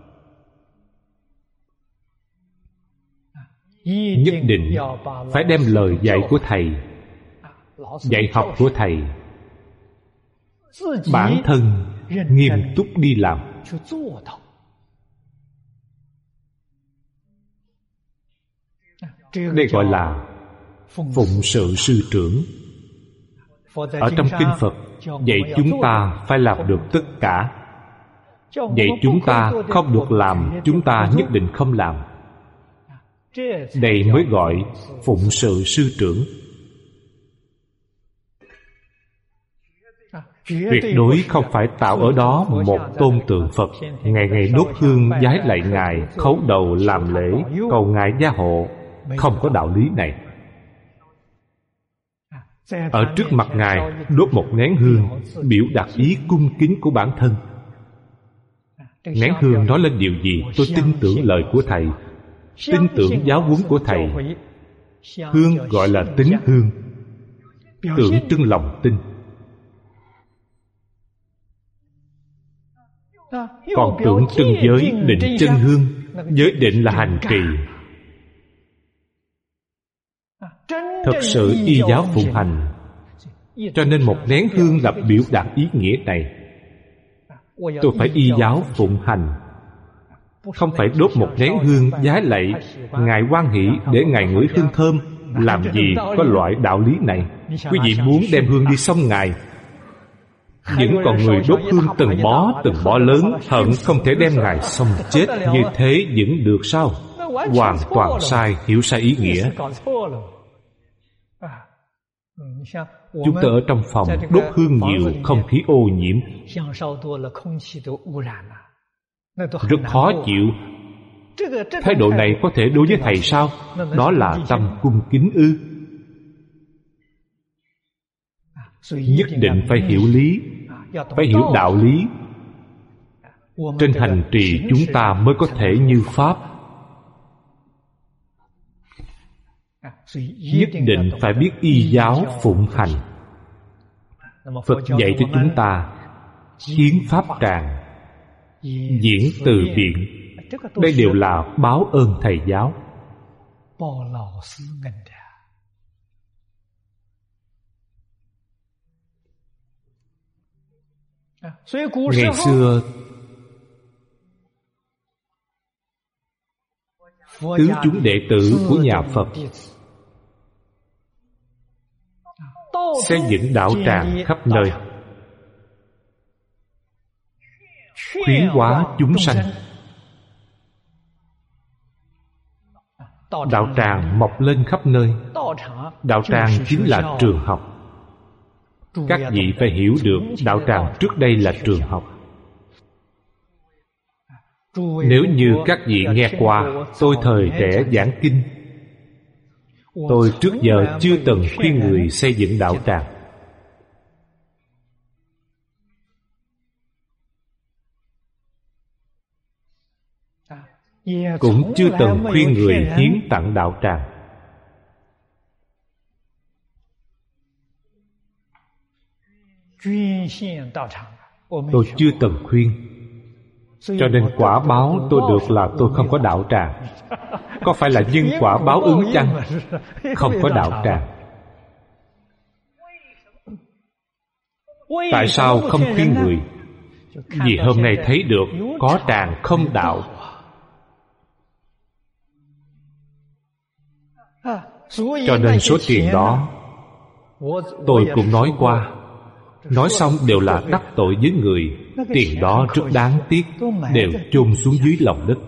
[SPEAKER 1] Nhất định phải đem lời dạy của thầy, dạy học của thầy, bản thân nghiêm túc đi làm. Đây gọi là phụng sự sư trưởng. Ở trong kinh Phật dạy chúng ta phải làm được tất cả. Dạy chúng ta không được làm, chúng ta nhất định không làm. Đây mới gọi phụng sự sư trưởng. Tuyệt đối không phải tạo ở đó một tôn tượng Phật, ngày ngày đốt hương vái lạy Ngài, khấu đầu làm lễ, cầu Ngài gia hộ. Không có đạo lý này. Ở trước mặt Ngài đốt một nén hương, biểu đạt ý cung kính của bản thân. Nén hương nói lên điều gì? Tôi tin tưởng lời của thầy, tin tưởng giáo huấn của thầy. Hương gọi là tín hương, tượng trưng lòng tin. Còn tượng trưng giới định chân hương, giới định là hành trì. Thật sự y giáo phụng hành, cho nên một nén hương là biểu đạt ý nghĩa này. Tôi phải y giáo phụng hành, không phải đốt một nén hương vái lạy Ngài Hoan Hỷ để Ngài ngửi hương thơm. Làm gì có loại đạo lý này. Quý vị muốn đem hương đi xông Ngài, vẫn còn người đốt hương từng bó lớn, hận không thể đem Ngài xông chết. Như thế vẫn được sao? Hoàn toàn sai, hiểu sai ý nghĩa. Chúng ta ở trong phòng đốt hương nhiều, không khí ô nhiễm, rất khó chịu. Thái độ này có thể đối với thầy sao? Đó là tâm cung kính ư? Nhất định phải hiểu lý, phải hiểu đạo lý. Trên hành trì chúng ta mới có thể như Pháp. Nhất định phải biết y giáo phụng hành. Phật dạy cho chúng ta hiến pháp tràng, diễn từ biện. Đây đều là báo ơn thầy giáo. Ngày xưa tứ chúng đệ tử của nhà Phật xây dựng đạo tràng khắp nơi, khuyến hóa chúng sanh. Đạo tràng mọc lên khắp nơi. Đạo tràng chính là trường học. Các vị phải hiểu được đạo tràng trước đây là trường học. Nếu như các vị nghe qua tôi thời trẻ giảng kinh, tôi trước giờ chưa từng khuyên người xây dựng đạo tràng. Cũng chưa từng khuyên người hiến tặng đạo tràng. Tôi chưa từng khuyên, cho nên quả báo tôi được là tôi không có đạo tràng. Có phải là nhân quả báo ứng chăng? Không có đạo tràng. Tại sao không khuyên người? Vì hôm nay thấy được có tràng không đạo. Cho nên số tiền đó tôi cũng nói qua. Nói xong đều là đắc tội với người. Tiền đó rất đáng tiếc, đều chôn xuống dưới lòng đất,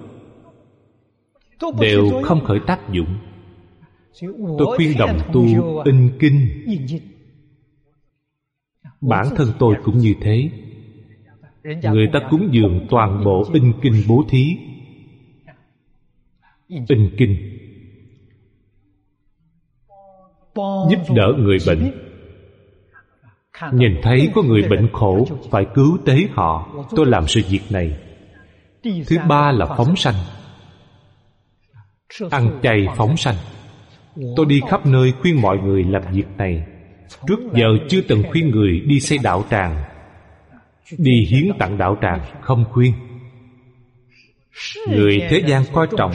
[SPEAKER 1] đều không khởi tác dụng. Tôi khuyên đồng tu in kinh. Bản thân tôi cũng như thế. Người ta cúng dường toàn bộ in kinh bố thí. In kinh giúp đỡ người bệnh. Nhìn thấy có người bệnh khổ, phải cứu tế họ. Tôi làm sự việc này. Thứ ba là phóng sanh. Ăn chay phóng sanh. Tôi đi khắp nơi khuyên mọi người làm việc này. Trước giờ chưa từng khuyên người đi xây đạo tràng, đi hiến tặng đạo tràng, không khuyên. Người thế gian coi trọng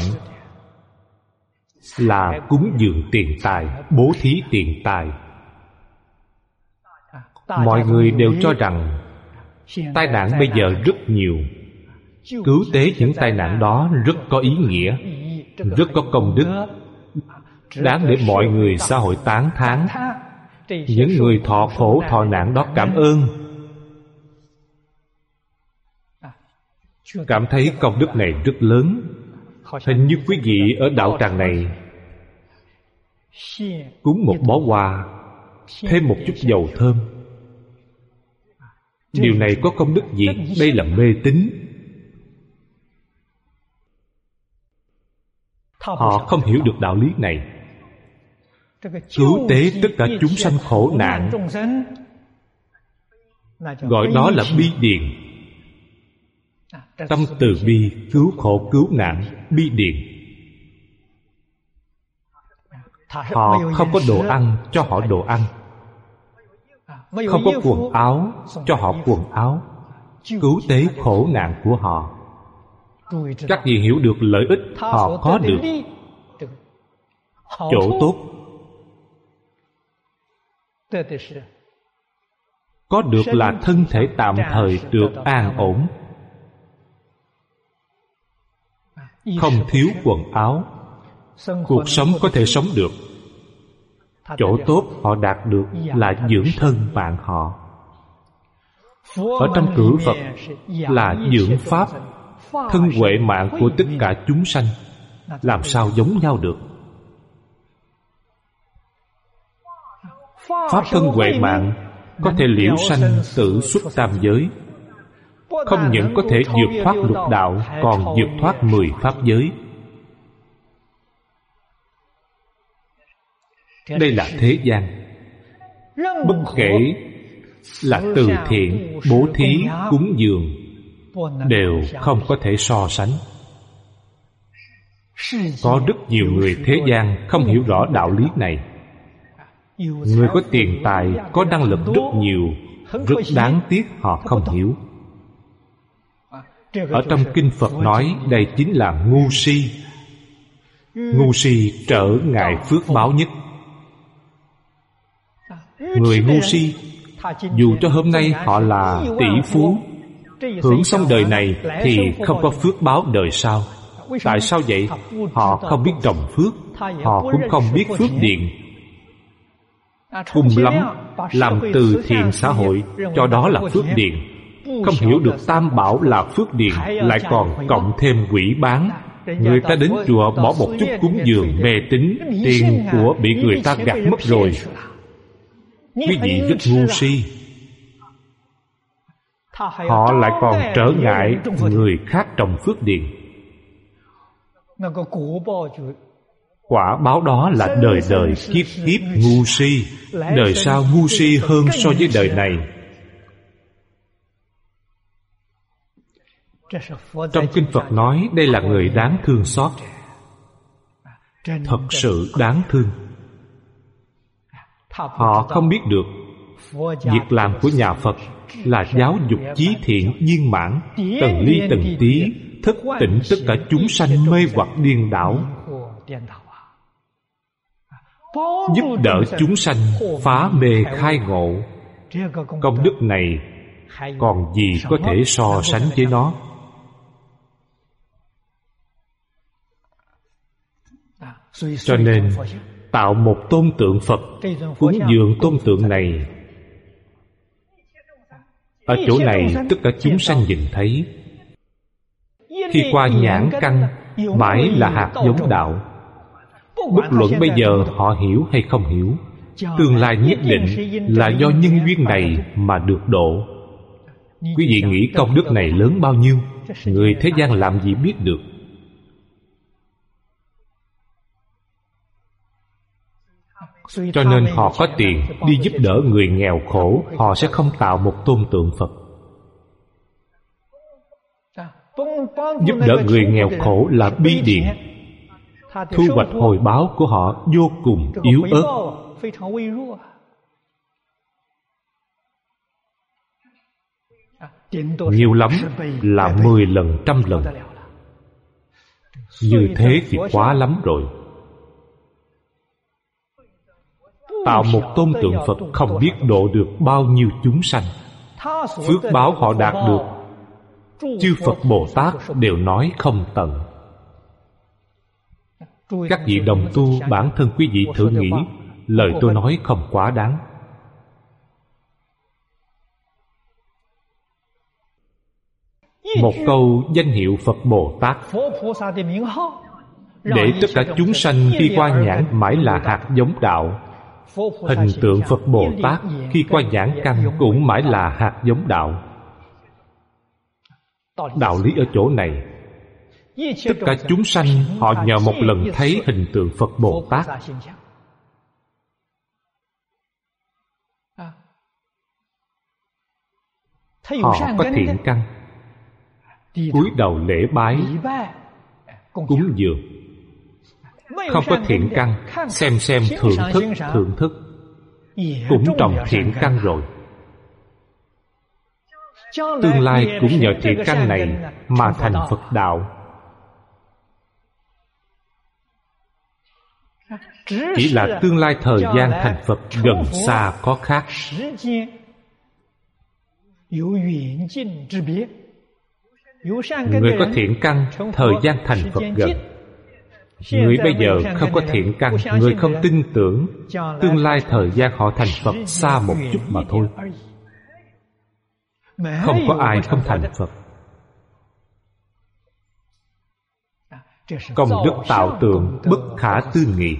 [SPEAKER 1] là cúng dường tiền tài, bố thí tiền tài. Mọi người đều cho rằng tai nạn bây giờ rất nhiều. Cứu tế những tai nạn đó rất có ý nghĩa, rất có công đức, đáng để mọi người xã hội tán thán. Những người thọ khổ thọ nạn đó cảm ơn, cảm thấy công đức này rất lớn. Hình như quý vị ở đạo tràng này cúng một bó hoa, thêm một chút dầu thơm. Điều này có công đức gì? Đây là mê tín. Họ không hiểu được đạo lý này. Cứu tế tất cả chúng sanh khổ nạn, gọi đó là bi điền. Tâm từ bi cứu khổ cứu nạn, bi điền. Họ không có đồ ăn cho họ đồ ăn, không có quần áo cho họ quần áo, cứu tế khổ nạn của họ. Các vị hiểu được lợi ích họ có được, chỗ tốt có được là thân thể tạm thời được an ổn, không thiếu quần áo, cuộc sống có thể sống được. Chỗ tốt họ đạt được là dưỡng thân bạn họ. Ở trong cử Phật là dưỡng pháp, thân huệ mạng của tất cả chúng sanh. Làm sao giống nhau được? Pháp thân huệ mạng có thể liễu sanh tử xuất tam giới, không những có thể vượt thoát lục đạo, còn vượt thoát 10 pháp giới. Đây là thế gian. Bất kể là từ thiện, bố thí, cúng dường, đều không có thể so sánh. Có rất nhiều người thế gian không hiểu rõ đạo lý này. Người có tiền tài, có năng lực rất nhiều, rất đáng tiếc họ không hiểu. Ở trong kinh Phật nói đây chính là ngu si. Ngu si trở ngại phước báo nhất. Người ngu si, dù cho hôm nay họ là tỷ phú, hưởng xong đời này thì không có phước báo đời sau. Tại sao vậy? Họ không biết trồng phước, họ cũng không biết phước điền. Cùng lắm làm từ thiện xã hội, cho đó là phước điền. Không hiểu được tam bảo là phước điền, lại còn cộng thêm quỷ bán. Người ta đến chùa bỏ một chút cúng dường, mê tín, tiền của bị người ta gạt mất rồi. Quý vị rất ngu si. Họ lại còn trở ngại người khác trồng phước điền. Quả báo đó là đời đời kiếp kiếp ngu si. Đời sau ngu si hơn so với đời này. Trong kinh Phật nói đây là người đáng thương xót. Thật sự đáng thương. Họ không biết được việc làm của nhà Phật là giáo dục chí thiện viên mãn, từng ly từng tí thức tỉnh tất cả chúng sanh mê hoặc điên đảo, giúp đỡ chúng sanh phá mê khai ngộ. Công đức này còn gì có thể so sánh với nó. Cho nên tạo một tôn tượng Phật, cúng dường tôn tượng này. Ở chỗ này tất cả chúng sanh nhìn thấy. Khi qua nhãn căn, mãi là hạt giống đạo. Bất luận bây giờ họ hiểu hay không hiểu, tương lai nhất định là do nhân duyên này mà được độ. Quý vị nghĩ công đức này lớn bao nhiêu? Người thế gian làm gì biết được. Cho nên họ có tiền đi giúp đỡ người nghèo khổ, họ sẽ không tạo một tôn tượng Phật. Giúp đỡ người nghèo khổ là bi điền. Thu hoạch hồi báo của họ vô cùng yếu ớt. Nhiều lắm là 10 lần, 100 lần. Như thế thì quá lắm rồi. Tạo một tôn tượng Phật không biết độ được bao nhiêu chúng sanh. Phước báo họ đạt được, chư Phật Bồ Tát đều nói không tận. Các vị đồng tu, bản thân quý vị thử nghĩ, lời tôi nói không quá đáng. Một câu danh hiệu Phật Bồ Tát, để tất cả chúng sanh khi qua nhãn mãi là hạt giống đạo. Hình tượng Phật Bồ Tát khi qua nhãn căn cũng mãi là hạt giống đạo. Đạo lý ở chỗ này, tất cả chúng sanh họ nhờ một lần thấy hình tượng Phật Bồ Tát, họ có thiện căn, cúi đầu lễ bái, cúng dường. Không có thiện căn, xem thưởng thức cũng trồng thiện căn rồi. Tương lai cũng nhờ thiện căn này mà thành Phật đạo. Chỉ là tương lai thời gian thành Phật gần xa có khác. Người có thiện căn, thời gian thành Phật gần. Người bây giờ không có thiện căn, người không tin tưởng, tương lai thời gian họ thành Phật xa một chút mà thôi. Không có ai không thành Phật. Công đức tạo tượng bất khả tư nghị.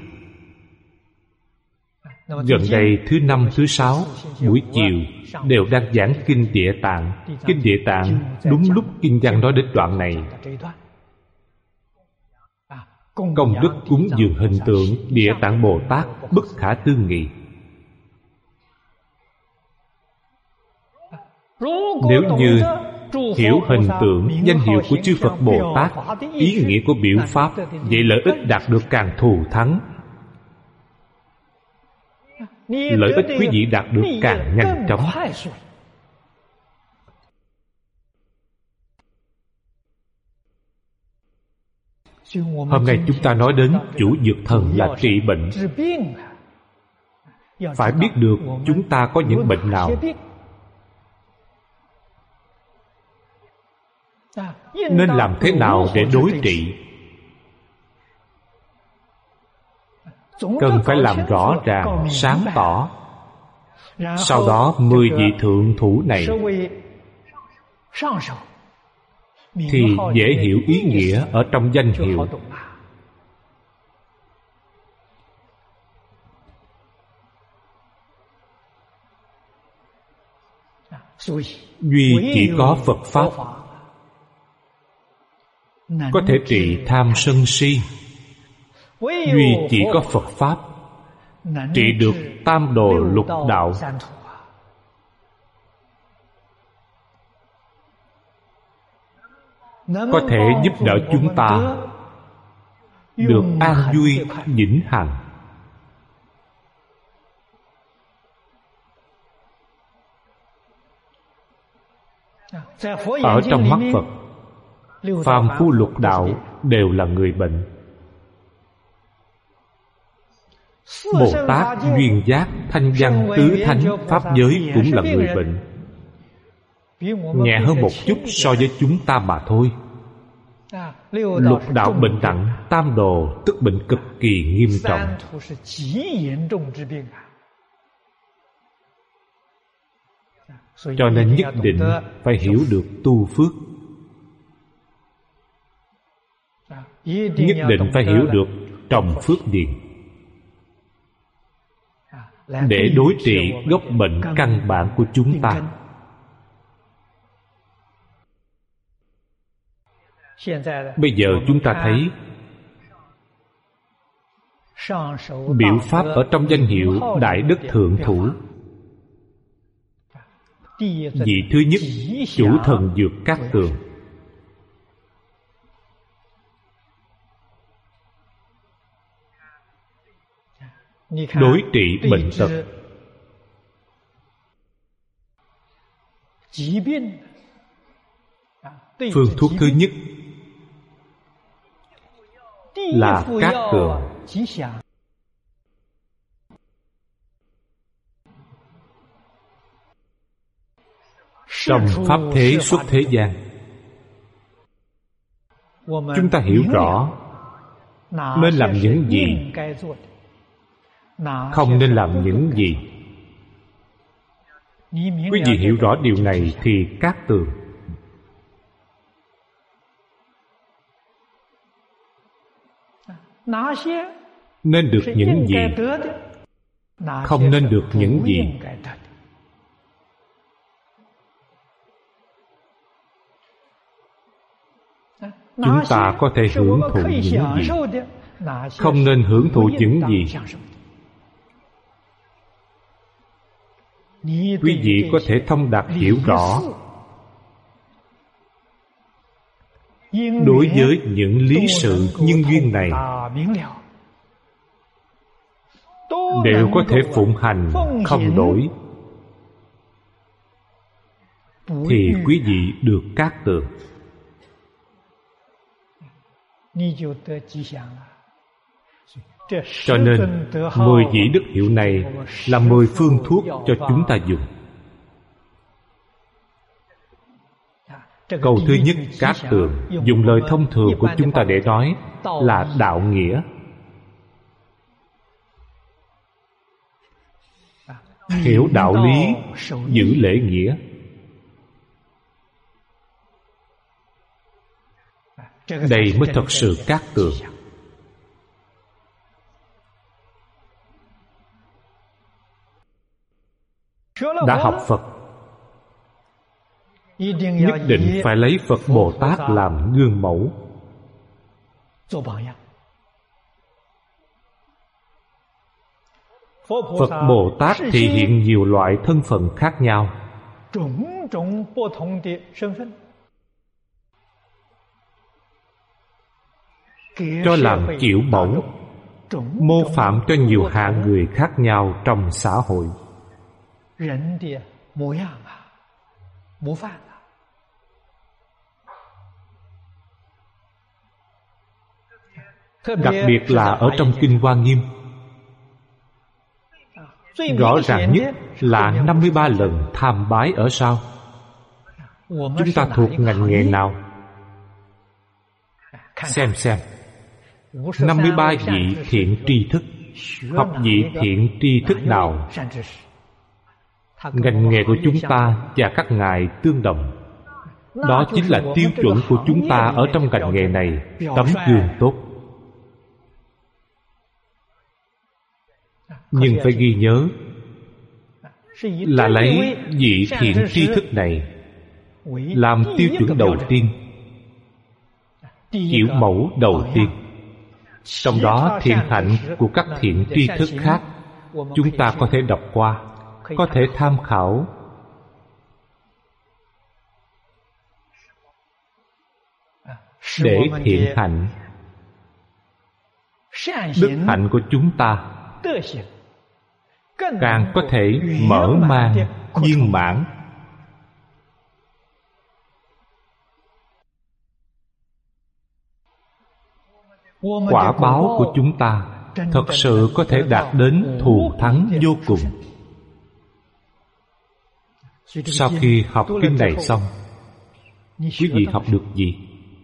[SPEAKER 1] Gần đây thứ 5, thứ 6 buổi chiều đều đang giảng Kinh Địa Tạng. Kinh Địa Tạng đúng lúc kinh văn nói đến đoạn này. Công đức cúng dường hình tượng Địa Tạng Bồ Tát bất khả tư nghị. Nếu như hiểu hình tượng danh hiệu của chư Phật Bồ Tát, ý nghĩa của biểu pháp, vậy lợi ích đạt được càng thù thắng. Lợi ích quý vị đạt được càng nhanh chóng. Hôm nay chúng ta nói đến chủ dược thần là trị bệnh. Phải biết được chúng ta có những bệnh nào, nên làm thế nào để đối trị. Cần phải làm rõ ràng, sáng tỏ. Sau đó 10 vị thượng thủ này thì dễ hiểu ý nghĩa ở trong danh hiệu. Duy chỉ có Phật Pháp có thể trị tham sân si. Duy chỉ có Phật Pháp trị được tam đồ lục đạo. Có thể giúp đỡ chúng ta được an vui vĩnh hằng. Ở trong mắt Phật, phàm phu lục đạo đều là người bệnh. Bồ Tát, Duyên Giác, Thanh Văn, Tứ Thánh, Pháp Giới cũng là người bệnh. Nhẹ hơn một chút so với chúng ta mà thôi. Lục đạo bệnh nặng, tam đồ tức bệnh cực kỳ nghiêm trọng. Cho nên nhất định phải hiểu được tu phước. Nhất định phải hiểu được trồng phước điền, để đối trị gốc bệnh căn bản của chúng ta. Bây giờ chúng ta thấy biểu pháp ở trong danh hiệu Đại Đức Thượng Thủ. Vị thứ nhất, chủ thần dược Cát Tường. Đối trị bệnh tật. Phương thuốc thứ nhất là Cát Tường. Trong pháp thế xuất thế gian, chúng ta hiểu rõ nên làm những gì, không nên làm những gì. Quý vị hiểu rõ điều này thì Cát Tường nên được những gì, không nên được những gì. Chúng ta có thể hưởng thụ những gì, không nên hưởng thụ những gì. Quý vị có thể thông đạt hiểu rõ đối với những lý sự nhân duyên này, đều có thể phụng hành không đổi, thì quý vị được cát tường. Cho nên 10 vị đức hiệu này là 10 phương thuốc cho chúng ta dùng. Câu thứ nhất, cát tường, dùng lời thông thường của chúng ta để nói là đạo nghĩa. Hiểu đạo lý, giữ lễ nghĩa. Đây mới thật sự cát tường. Đã học Phật, nhất định phải lấy Phật Bồ Tát làm gương mẫu. Phật Bồ Tát thể hiện nhiều loại thân phận khác nhau, cho làm kiểu mẫu, mô phạm cho nhiều hạng người khác nhau trong xã hội. Đặc biệt là ở trong Kinh Hoa Nghiêm, rõ ràng nhất là 53 lần tham bái ở sau. Chúng ta thuộc ngành nghề nào? Xem 53 vị thiện tri thức, học vị thiện tri thức nào? Ngành nghề của chúng ta và các ngài tương đồng. Đó chính là tiêu chuẩn của chúng ta ở trong ngành nghề này, tấm gương tốt. Nhưng phải ghi nhớ là lấy vị thiện tri thức này làm tiêu chuẩn đầu tiên, kiểu mẫu đầu tiên. Trong đó thiện hạnh của các thiện tri thức khác chúng ta có thể đọc qua, có thể tham khảo. Để thiện hạnh, đức hạnh của chúng ta càng có thể mở mang, viên mãn. Quả báo của chúng ta thật sự có thể đạt đến thù thắng vô cùng. Sau khi học kinh này xong, quý vị học được gì?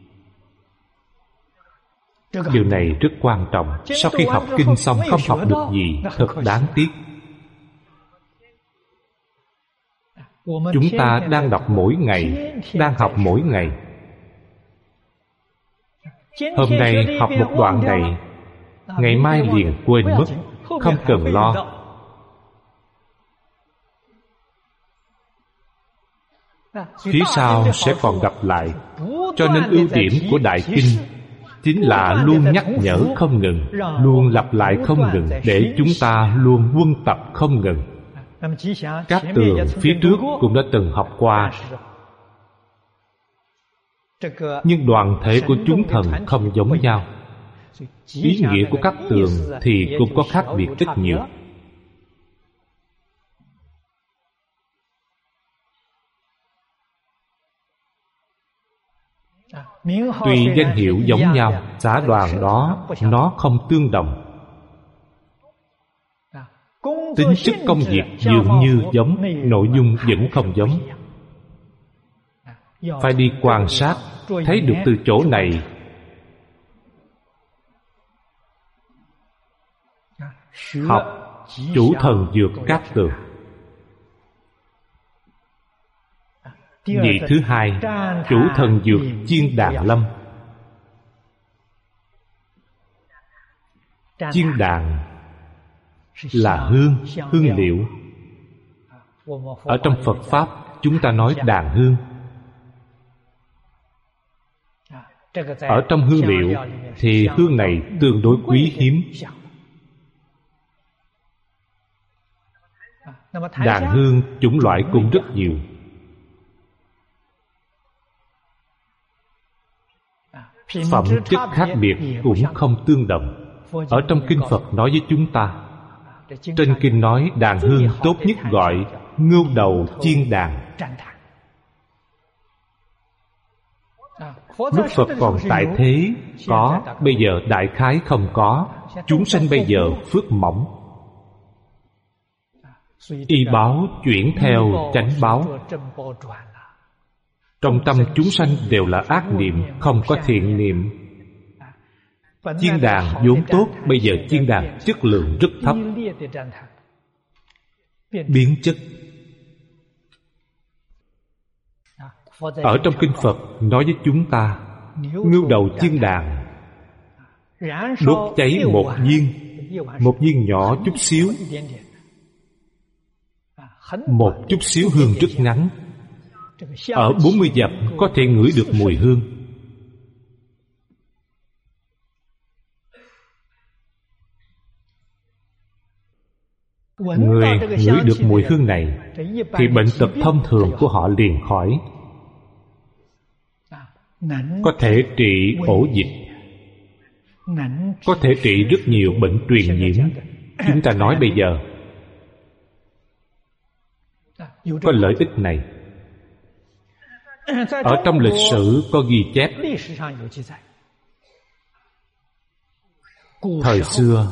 [SPEAKER 1] Điều này rất quan trọng. Sau khi học kinh xong không học được gì, thật đáng tiếc. Chúng ta đang đọc mỗi ngày, đang học mỗi ngày. Hôm nay học một đoạn này, ngày mai liền quên mất, không cần lo. Phía sau sẽ còn gặp lại. Cho nên ưu điểm của Đại Kinh chính là luôn nhắc nhở không ngừng, luôn lặp lại không ngừng, để chúng ta luôn quân tập không ngừng. Các tường phía trước cũng đã từng học qua. Nhưng đoàn thể của chúng thần không giống nhau. Ý nghĩa của các tường thì cũng có khác biệt rất nhiều. Tuy danh hiệu giống nhau, xã đoàn đó nó không tương đồng. Tính chất công việc dường như giống, nội dung vẫn không giống. Phải đi quan sát, thấy được từ chỗ này. Học chủ thần dược cát tường. Vị thứ hai, chủ thần dược chiên đàn lâm. Chiên đàn là hương, hương liệu. Ở trong Phật Pháp chúng ta nói đàn hương. Ở trong hương liệu thì hương này tương đối quý hiếm. Đàn hương chủng loại cũng rất nhiều. Phẩm chất khác biệt cũng không tương đồng. Ở trong Kinh Phật nói với chúng ta, Trên kinh nói đàn hương tốt nhất gọi ngưu đầu chiên đàn. Lúc Phật còn tại thế có, bây giờ đại khái không có. Chúng sanh bây giờ phước mỏng, y báo chuyển theo chánh báo. Trong tâm chúng sanh đều là ác niệm, không có thiện niệm. Chiên đàn vốn tốt, bây giờ chiên đàn chất lượng rất thấp, biến chất. Ở trong kinh Phật nói với chúng ta, ngưu đầu chiên đàn, đốt cháy một viên nhỏ chút xíu, một chút xíu hương rất ngắn. Ở 40 dặm có thể ngửi được mùi hương. Người ngửi được mùi hương này thì bệnh tật thông thường của họ liền khỏi. Có thể trị ổ dịch, có thể trị rất nhiều bệnh truyền nhiễm. Chúng ta nói bây giờ có lợi ích này. Ở trong lịch sử có ghi chép, thời xưa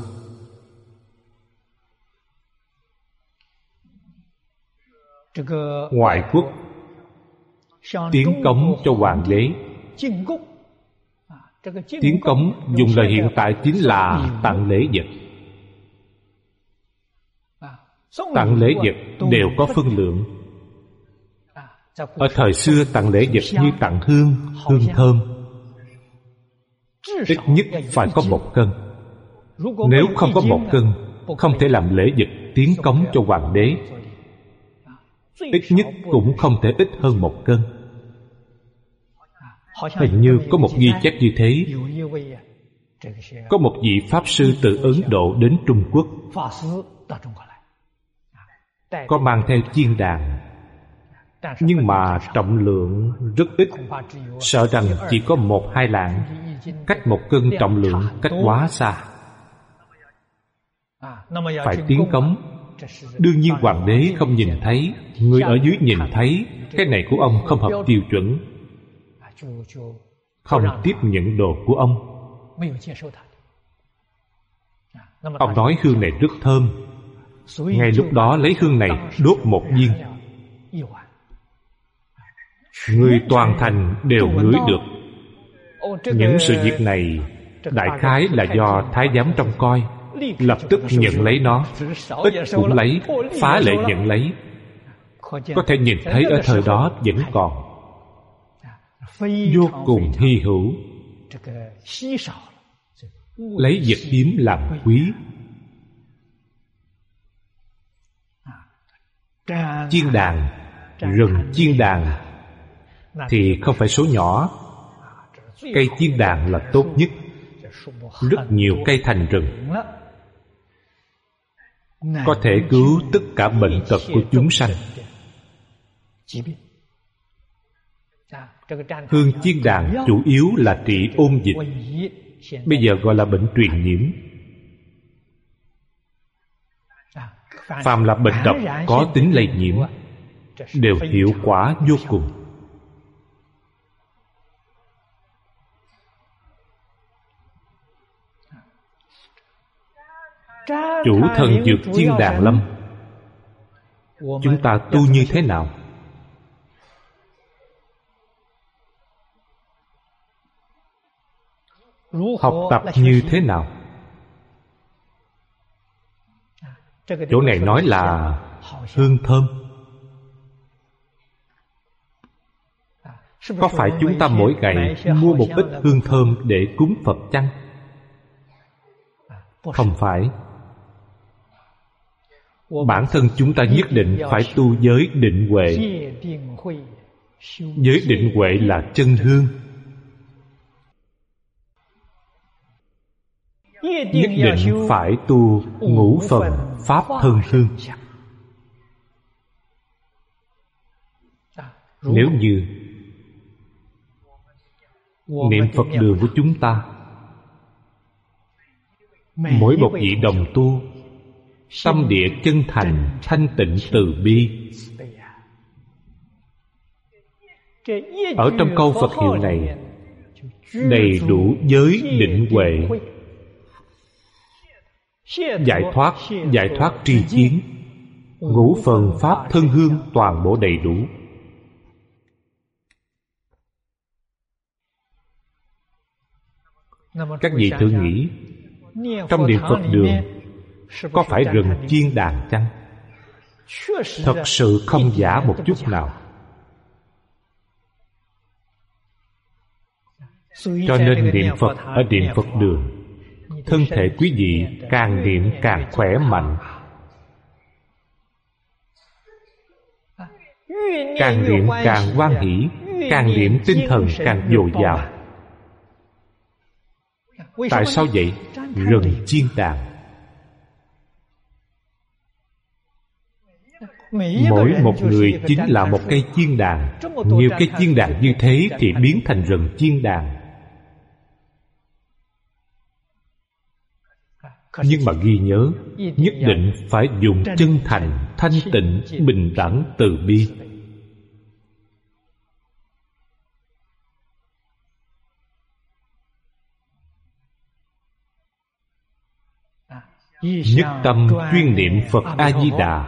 [SPEAKER 1] ngoại quốc tiến cống cho hoàng đế. Tiến cống dùng lời hiện tại chính là tặng lễ vật. Tặng lễ vật đều có phân lượng. Ở thời xưa tặng lễ vật như tặng hương thơm, ít nhất phải có 1 cân. Nếu không có 1 cân, không thể làm lễ vật tiến cống cho hoàng đế. Ít nhất cũng không thể ít hơn 1 cân. Hình như có một ghi chép như thế. Có một vị Pháp sư từ Ấn Độ đến Trung Quốc, có mang theo chiên đàn, nhưng mà trọng lượng rất ít, sợ rằng chỉ có 1-2 lạng, cách 1 cân trọng lượng cách quá xa. Phải tiến cống. Đương nhiên hoàng đế không nhìn thấy, người ở dưới nhìn thấy cái này của ông không hợp tiêu chuẩn, không tiếp nhận đồ của ông. Ông nói hương này rất thơm. Ngay lúc đó lấy hương này đốt 1 viên. Người toàn thành đều ngửi được. Những sự việc này đại khái là do thái giám trông coi, lập tức nhận lấy nó, ít cũng lấy, phá lệ nhận lấy. Có thể nhìn thấy ở thời đó vẫn còn, vô cùng hy hữu. Lấy vật hiếm làm quý. Chiên đàn, rừng chiên đàn thì không phải số nhỏ. Cây chiên đàn là tốt nhất. Rất nhiều cây thành rừng, có thể cứu tất cả bệnh tật của chúng sanh. Hương chiên đàn chủ yếu là trị ôn dịch, bây giờ gọi là bệnh truyền nhiễm. Phàm là bệnh độc có tính lây nhiễm đều hiệu quả vô cùng. Chủ thần dược chiên đàn lâm, chúng ta tu như thế nào? Học tập như thế nào? Chỗ này nói là hương thơm. Có phải chúng ta mỗi ngày mua một ít hương thơm để cúng Phật chăng? Không phải. Bản thân chúng ta nhất định phải tu giới định huệ. Giới định huệ là chân hương. Nhất định phải tu ngũ phần pháp thân hương. Nếu như niệm Phật đường của chúng ta, mỗi một vị đồng tu tâm địa chân thành, thanh tịnh từ bi. Ở trong câu Phật hiệu này đầy đủ giới định huệ, giải thoát tri kiến, ngũ phần pháp thân hương toàn bộ đầy đủ. Các vị thử nghĩ, trong niệm Phật đường có phải rừng chiên đàn chăng? Thật sự không giả một chút nào. Cho nên niệm Phật ở niệm Phật đường, thân thể quý vị càng niệm càng khỏe mạnh, càng niệm càng hoan hỷ, càng niệm tinh thần càng dồi dào. Tại sao vậy? Rừng chiên đàn. Mỗi một người chính là một cây chiên đàn. Nhiều cây chiên đàn như thế thì biến thành rừng chiên đàn. Nhưng mà ghi nhớ, nhất định phải dùng chân thành, thanh tịnh, bình đẳng, từ bi. Nhất tâm chuyên niệm Phật A-di-đà,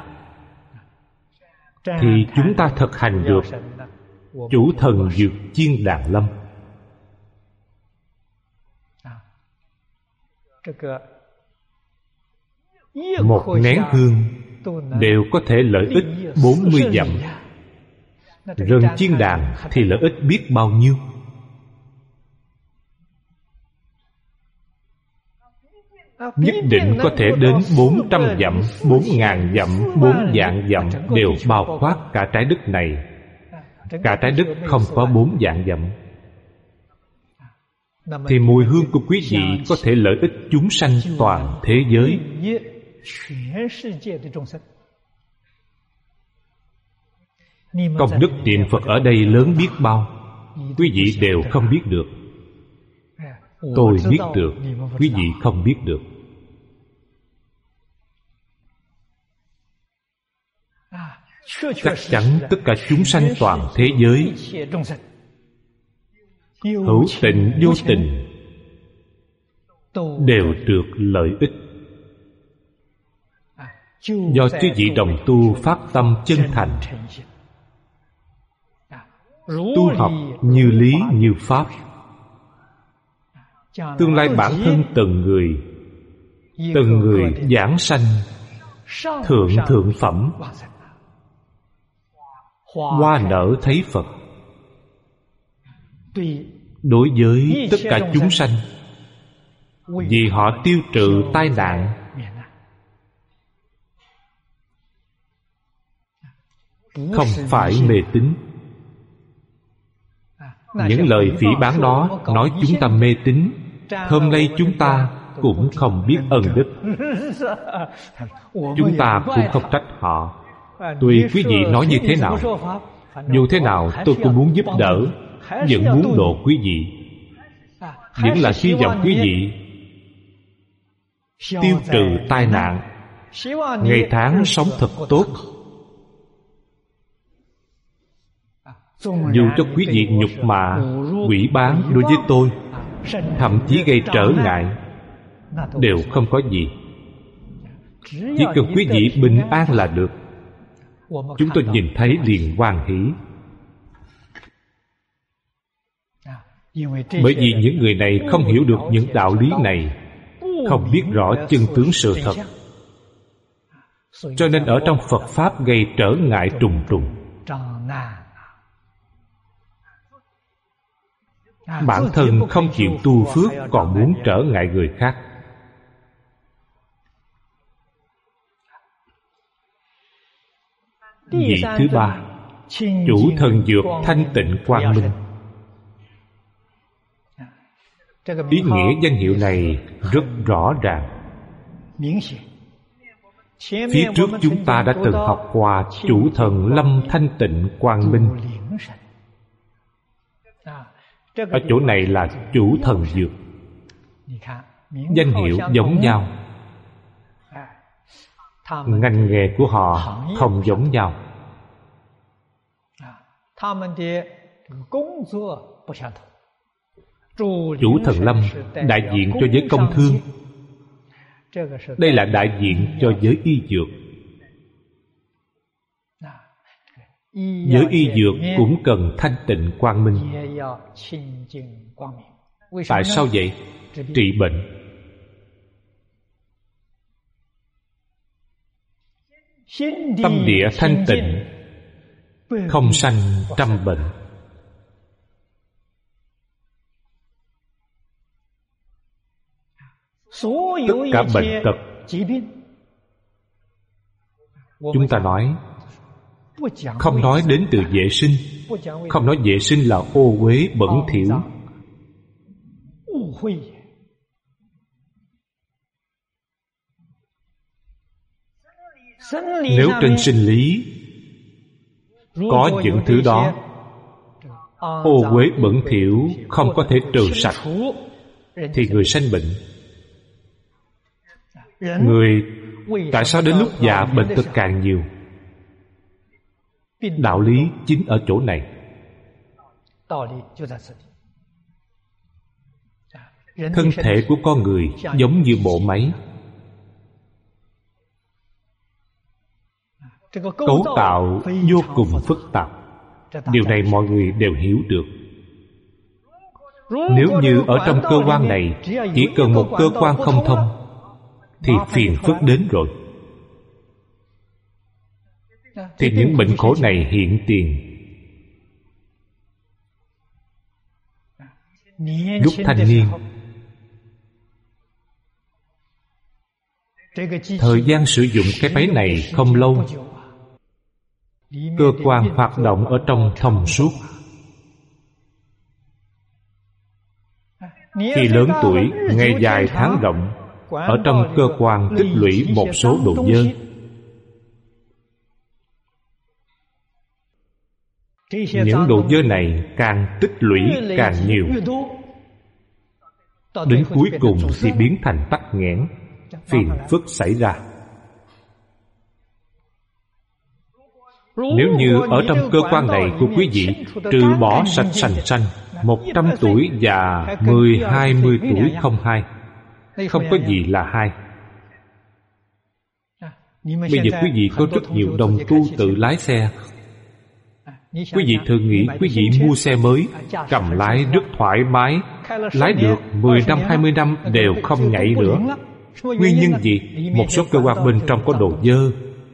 [SPEAKER 1] thì chúng ta thực hành được chủ thần dược chiên đàn lâm. Một nén hương đều có thể lợi ích 40 dặm. Rừng chiên đàn thì lợi ích biết bao nhiêu. Nhất định có thể đến 400 dặm, 4.000 dặm, 4 vạn dặm đều bao quát cả trái đất này. Cả trái đất không có 4 vạn dặm. Thì mùi hương của quý vị có thể lợi ích chúng sanh toàn thế giới. Công đức niệm Phật ở đây lớn biết bao, quý vị đều không biết được. Tôi biết được, quý vị không biết được. Chắc chắn tất cả chúng sanh toàn thế giới, hữu tình vô tình, đều được lợi ích. Do chư vị đồng tu phát tâm chân thành, tu học như lý như pháp, tương lai bản thân từng người giảng sanh thượng phẩm, hoa nở thấy Phật. Đối với tất cả chúng sanh, vì họ tiêu trừ tai nạn, không phải mê tín. Những lời phỉ báng đó nói chúng ta mê tín, hôm nay chúng ta cũng không biết ân đức. Chúng ta cũng không trách họ. Tùy quý vị nói như thế nào, dù thế nào tôi cũng muốn giúp đỡ, vẫn muốn độ quý vị, vẫn là hy vọng quý vị tiêu trừ tai nạn, ngày tháng sống thật tốt. Dù cho quý vị nhục mạ, quỷ báng đối với tôi, thậm chí gây trở ngại, đều không có gì. Chỉ cần quý vị bình an là được. Chúng tôi nhìn thấy liền hoan hỷ. Bởi vì những người này không hiểu được những đạo lý này, không biết rõ chân tướng sự thật, cho nên ở trong Phật Pháp gây trở ngại trùng trùng. Bản thân không chịu tu phước, còn muốn trở ngại người khác. Vị thứ ba, chủ thần dược thanh tịnh quang minh. Ý nghĩa danh hiệu này rất rõ ràng. Phía trước chúng ta đã từng học qua chủ thần lâm thanh tịnh quang minh. Ở chỗ này là chủ thần dược. Danh hiệu giống nhau. ngành nghề của họ không giống nhau. Chủ Thần Lâm đại diện cho giới công thương, đây là đại diện cho giới y dược. Giới y dược cũng cần thanh tịnh quang minh. Tại sao vậy? Trị bệnh. Tâm địa thanh tịnh, không sanh trăm bệnh. Tất cả bệnh tật, chúng ta nói, không nói đến từ vệ sinh, không nói vệ sinh là ô uế bẩn thỉu. Nếu trên sinh lý có những thứ đó, ô uế bẩn thỉu không có thể trừ sạch, thì người sanh bệnh. Người tại sao đến lúc già bệnh tật càng nhiều? Đạo lý chính ở chỗ này. Thân thể của con người giống như bộ máy, cấu tạo vô cùng phức tạp. Điều này mọi người đều hiểu được. Nếu như ở trong cơ quan này chỉ cần một cơ quan không thông thì phiền phức đến rồi. Thì những bệnh khổ này hiện tiền. Lúc thanh niên, thời gian sử dụng cái máy này không lâu, cơ quan hoạt động ở trong thông suốt. Khi lớn tuổi, ngày dài tháng rộng, ở trong cơ quan tích lũy một số đồ dơ. Những đồ dơ này càng tích lũy càng nhiều, đến cuối cùng thì biến thành tắc nghẽn, phiền phức xảy ra. Nếu như ở trong cơ quan này của quý vị trừ bỏ sạch sành sanh 100 tuổi và 10-20 tuổi không hai, không có gì là hai. Bây giờ quý vị có rất nhiều đồng tu tự lái xe. Quý vị thử nghĩ quý vị mua xe mới, cầm lái rất thoải mái, lái được 10 năm, 20 năm đều không nhảy nữa. Nguyên nhân gì? Một số cơ quan bên trong có đồ dơ.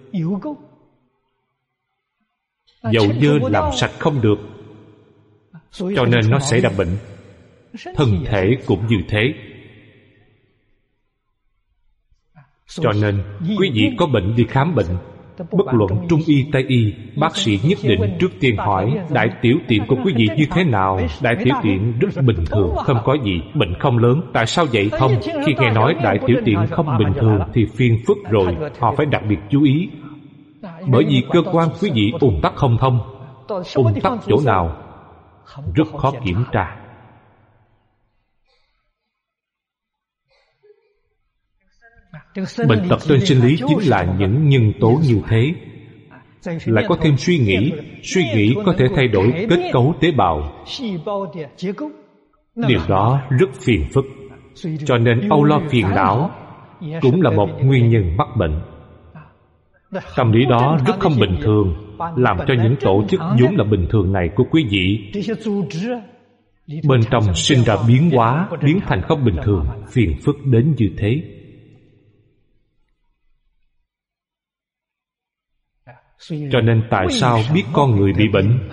[SPEAKER 1] Dầu dơ làm sạch không được, cho nên nó xảy ra bệnh. Thân thể cũng như thế. Cho nên quý vị có bệnh đi khám bệnh, bất luận trung y tây y, bác sĩ nhất định trước tiên hỏi đại tiểu tiện của quý vị như thế nào. Đại tiểu tiện rất bình thường, không có gì, bệnh không lớn. Tại sao vậy? Không, khi nghe nói đại tiểu tiện không bình thường thì phiền phức rồi, họ phải đặc biệt chú ý. Bởi vì cơ quan quý vị ùn tắc không thông. Ùn tắc chỗ nào? Rất khó kiểm tra. Bệnh tật trên sinh lý chính là những nhân tố như thế. Lại có thêm suy nghĩ có thể thay đổi kết cấu tế bào. Điều đó rất phiền phức. Cho nên âu lo phiền não cũng là một nguyên nhân mắc bệnh. Tâm lý đó rất không bình thường, làm cho những tổ chức vốn là bình thường này của quý vị bên trong sinh ra biến hóa, biến thành không bình thường, phiền phức đến như thế. Cho nên tại sao biết con người bị bệnh?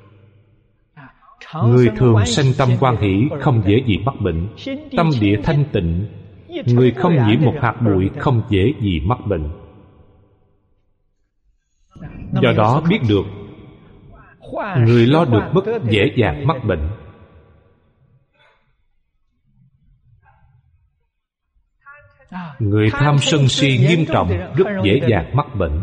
[SPEAKER 1] Người thường sanh tâm hoan hỷ không dễ gì mắc bệnh. Tâm địa thanh tịnh, người không nhiễm một hạt bụi không dễ gì mắc bệnh. Do đó biết được người lo được mất dễ dàng mắc bệnh. Người tham sân si nghiêm trọng rất dễ dàng mắc bệnh.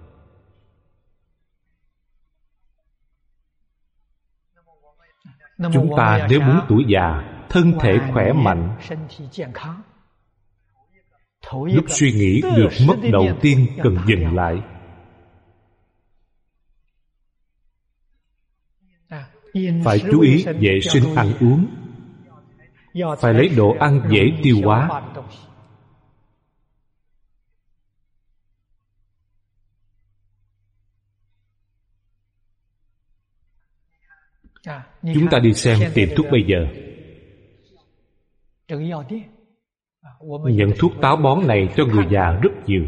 [SPEAKER 1] Chúng ta nếu muốn tuổi già, thân thể khỏe mạnh, Lúc suy nghĩ được mất đầu tiên cần dừng lại. Phải chú ý vệ sinh ăn uống, phải lấy đồ ăn dễ tiêu hóa. Chúng ta đi xem tiệm thuốc bây giờ. Nhận thuốc táo bón này cho người già rất nhiều.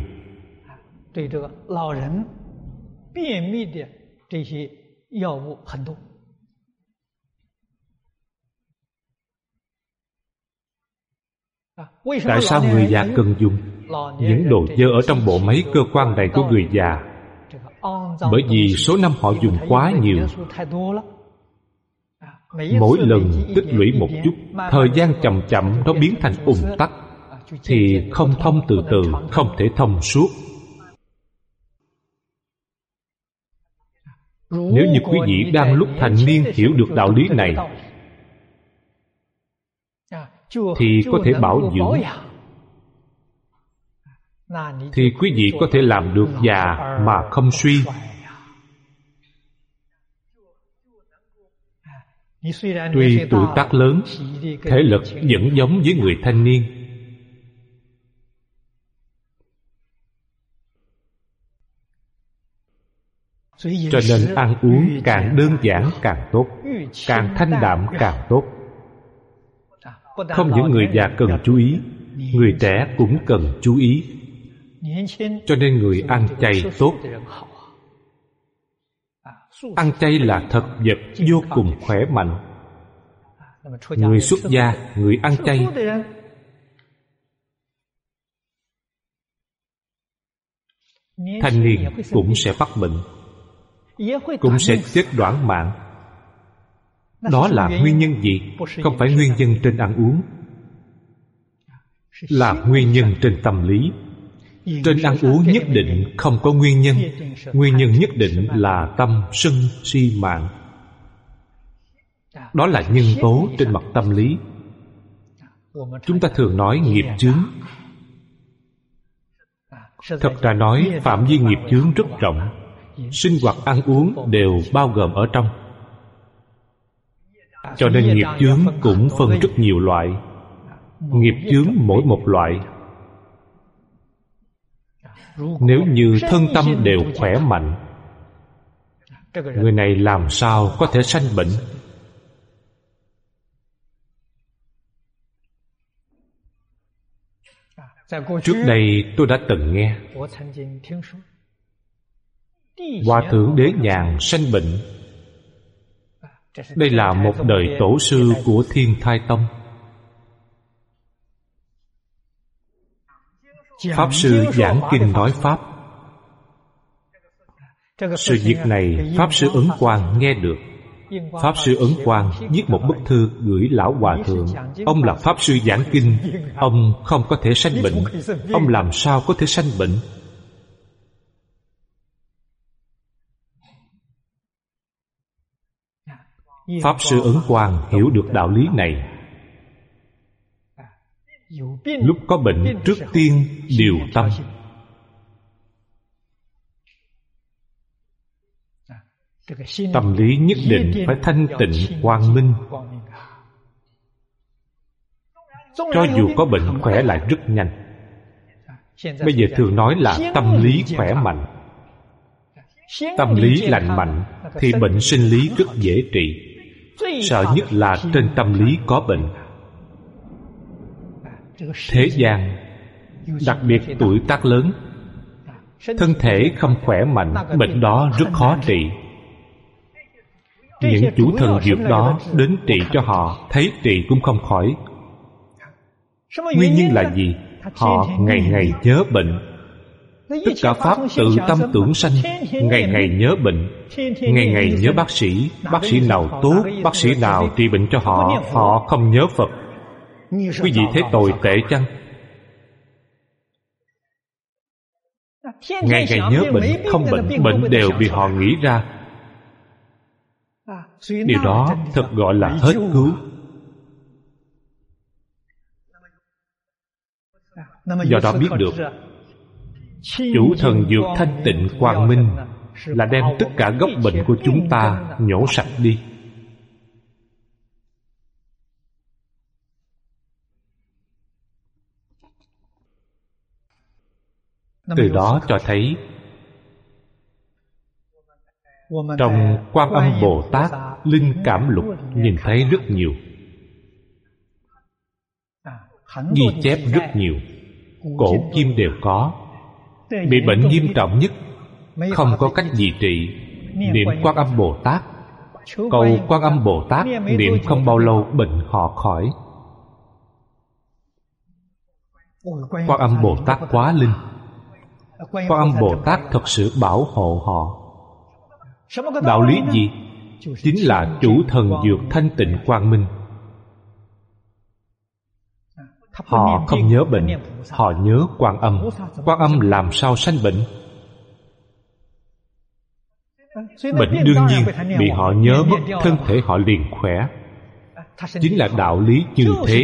[SPEAKER 1] Tại sao người già cần dùng? Những đồ dơ ở trong bộ máy cơ quan này của người già, bởi vì số năm họ dùng quá nhiều. Mỗi lần tích lũy một chút, thời gian chậm chậm nó biến thành ùn tắc, thì không thông từ từ, không thể thông suốt. Nếu như quý vị đang lúc thành niên hiểu được đạo lý này, thì có thể bảo dưỡng, thì quý vị có thể làm được già mà không suy. Tuy tuổi tác lớn, thể lực vẫn giống với người thanh niên. Cho nên ăn uống càng đơn giản càng tốt, càng thanh đạm càng tốt. Không những người già cần chú ý, người trẻ cũng cần chú ý. Cho nên người ăn chay tốt. Ăn chay là thực vật vô cùng khỏe mạnh. Người xuất gia, người ăn chay, thanh niên cũng sẽ mắc bệnh, cũng sẽ chết đoản mạng. Đó là nguyên nhân gì? Không phải nguyên nhân trên ăn uống, là nguyên nhân trên tâm lý. Trên ăn uống nhất định không có nguyên nhân. Nguyên nhân nhất định là tâm sân si mạng. Đó là nhân tố trên mặt tâm lý. Chúng ta thường nói nghiệp chướng. Thật ra nói phạm vi nghiệp chướng rất rộng. Sinh hoạt ăn uống đều bao gồm ở trong. Cho nên nghiệp chướng cũng phân rất nhiều loại. Nghiệp chướng mỗi một loại. Nếu như thân tâm đều khỏe mạnh, người này làm sao có thể sanh bệnh? Trước đây tôi đã từng nghe Hòa thượng Đế Nhàn sanh bệnh. Đây là một đời tổ sư của Thiên Thai Tông. Pháp sư giảng kinh nói Pháp. Sự việc này Pháp sư Ấn Quang nghe được. Pháp sư Ấn Quang viết một bức thư gửi Lão Hòa Thượng. Ông là Pháp sư giảng kinh, ông không có thể sanh bệnh. Ông làm sao có thể sanh bệnh? Pháp sư Ấn Quang hiểu được đạo lý này. Lúc có bệnh trước tiên điều tâm. Tâm lý nhất định phải thanh tịnh quang minh. Cho dù có bệnh khỏe lại rất nhanh. Bây giờ thường nói là tâm lý khỏe mạnh. Tâm lý lành mạnh thì bệnh sinh lý rất dễ trị. Sợ nhất là trên tâm lý có bệnh. Thế gian, đặc biệt tuổi tác lớn, thân thể không khỏe mạnh, bệnh đó rất khó trị. Những chủ thần dược đó đến trị cho họ, thấy trị cũng không khỏi. Nguyên nhân là gì? Họ ngày ngày nhớ bệnh. Tất cả pháp tự tâm tưởng sanh, ngày ngày nhớ bệnh, ngày ngày nhớ bác sĩ. Bác sĩ nào tốt, bác sĩ nào trị bệnh cho họ, họ không nhớ Phật. Quý vị thấy tồi tệ chăng? Ngày ngày nhớ bệnh, không bệnh, bệnh đều bị họ nghĩ ra. Điều đó thật gọi là hết cứu. Do đó biết được chủ thần dược thanh tịnh quang minh là đem tất cả gốc bệnh của chúng ta nhổ sạch đi. Từ đó cho thấy trong Quan Âm Bồ Tát Linh Cảm Lục nhìn thấy rất nhiều, ghi chép rất nhiều, cổ kim đều có. Bị bệnh nghiêm trọng nhất, không có cách gì trị, niệm Quan Âm Bồ Tát, cầu Quan Âm Bồ Tát, niệm không bao lâu bệnh họ khỏi. Quan Âm Bồ Tát quá linh. Quan Âm Bồ Tát thật sự bảo hộ họ. Đạo lý gì? Chính là chủ thần dược thanh tịnh quang minh. Họ không nhớ bệnh, họ nhớ Quan Âm. Quan Âm làm sao sanh bệnh? Bệnh đương nhiên bị họ nhớ mất, thân thể họ liền khỏe. Chính là đạo lý như thế.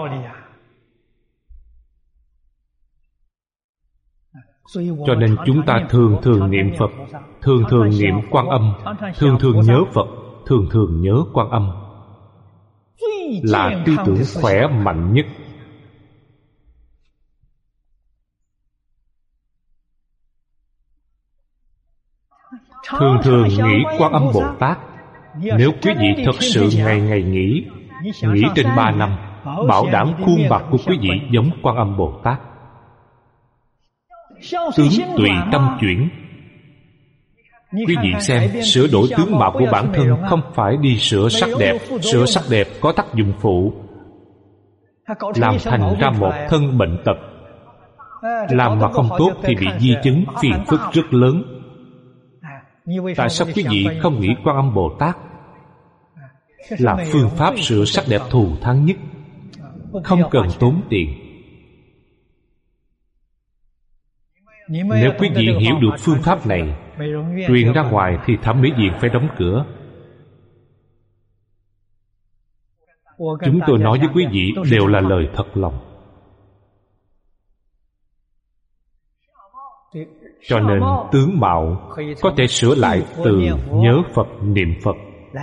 [SPEAKER 1] Cho nên chúng ta thường thường niệm Phật, thường thường niệm Quan Âm, thường thường nhớ Phật, thường thường nhớ Quan Âm, là tư tưởng khỏe mạnh nhất. Thường thường nghĩ Quan Âm Bồ Tát. Nếu quý vị thật sự ngày ngày nghĩ trên 3 năm, bảo đảm khuôn mặt của quý vị giống Quan Âm Bồ Tát. Tướng tùy tâm chuyển. Quý vị xem, sửa đổi tướng mạo của bản thân không phải đi sửa sắc đẹp. Sửa sắc đẹp có tác dụng phụ, làm thành ra một thân bệnh tật. Làm mà không tốt thì bị di chứng, phiền phức rất lớn. Tại sao quý vị không nghĩ Quan Âm Bồ Tát là phương pháp sửa sắc đẹp thù thắng nhất, không cần tốn tiền? Nếu quý vị hiểu được phương pháp này, truyền ra ngoài thì thẩm mỹ viện phải đóng cửa. Chúng tôi nói với quý vị đều là lời thật lòng. Cho nên tướng mạo có thể sửa lại từ nhớ Phật, niệm Phật.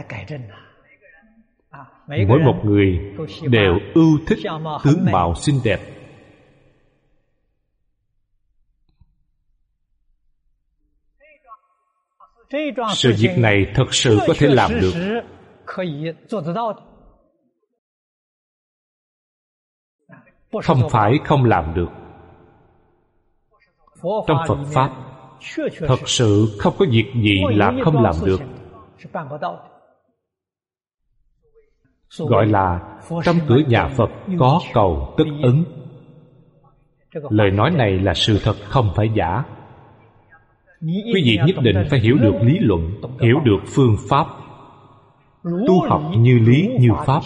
[SPEAKER 1] Mỗi một người đều ưa thích tướng mạo xinh đẹp. Sự việc này thật sự có thể làm được. Không phải không làm được. Trong Phật Pháp, thật sự không có việc gì là không làm được. Gọi là trong cửa nhà Phật có cầu tất ứng. Lời nói này là sự thật, không phải giả. Quý vị nhất định phải hiểu được lý luận, hiểu được phương pháp. Tu học như lý như pháp,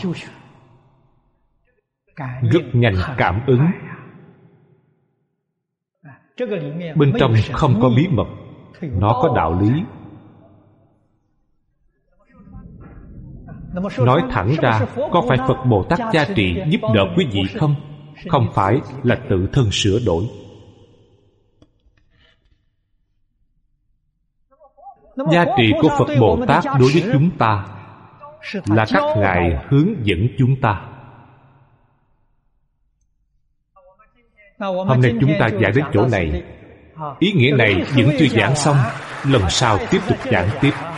[SPEAKER 1] rất nhanh cảm ứng. Bên trong không có bí mật, nó có đạo lý. Nói thẳng ra, có phải Phật Bồ Tát gia trị giúp đỡ quý vị không? Không phải, là tự thân sửa đổi. Gia trị của Phật Bồ Tát đối với chúng ta là các ngài hướng dẫn chúng ta. Hôm nay chúng ta giảng đến chỗ này. Ý nghĩa này vẫn chưa giảng xong, lần sau tiếp tục giảng tiếp.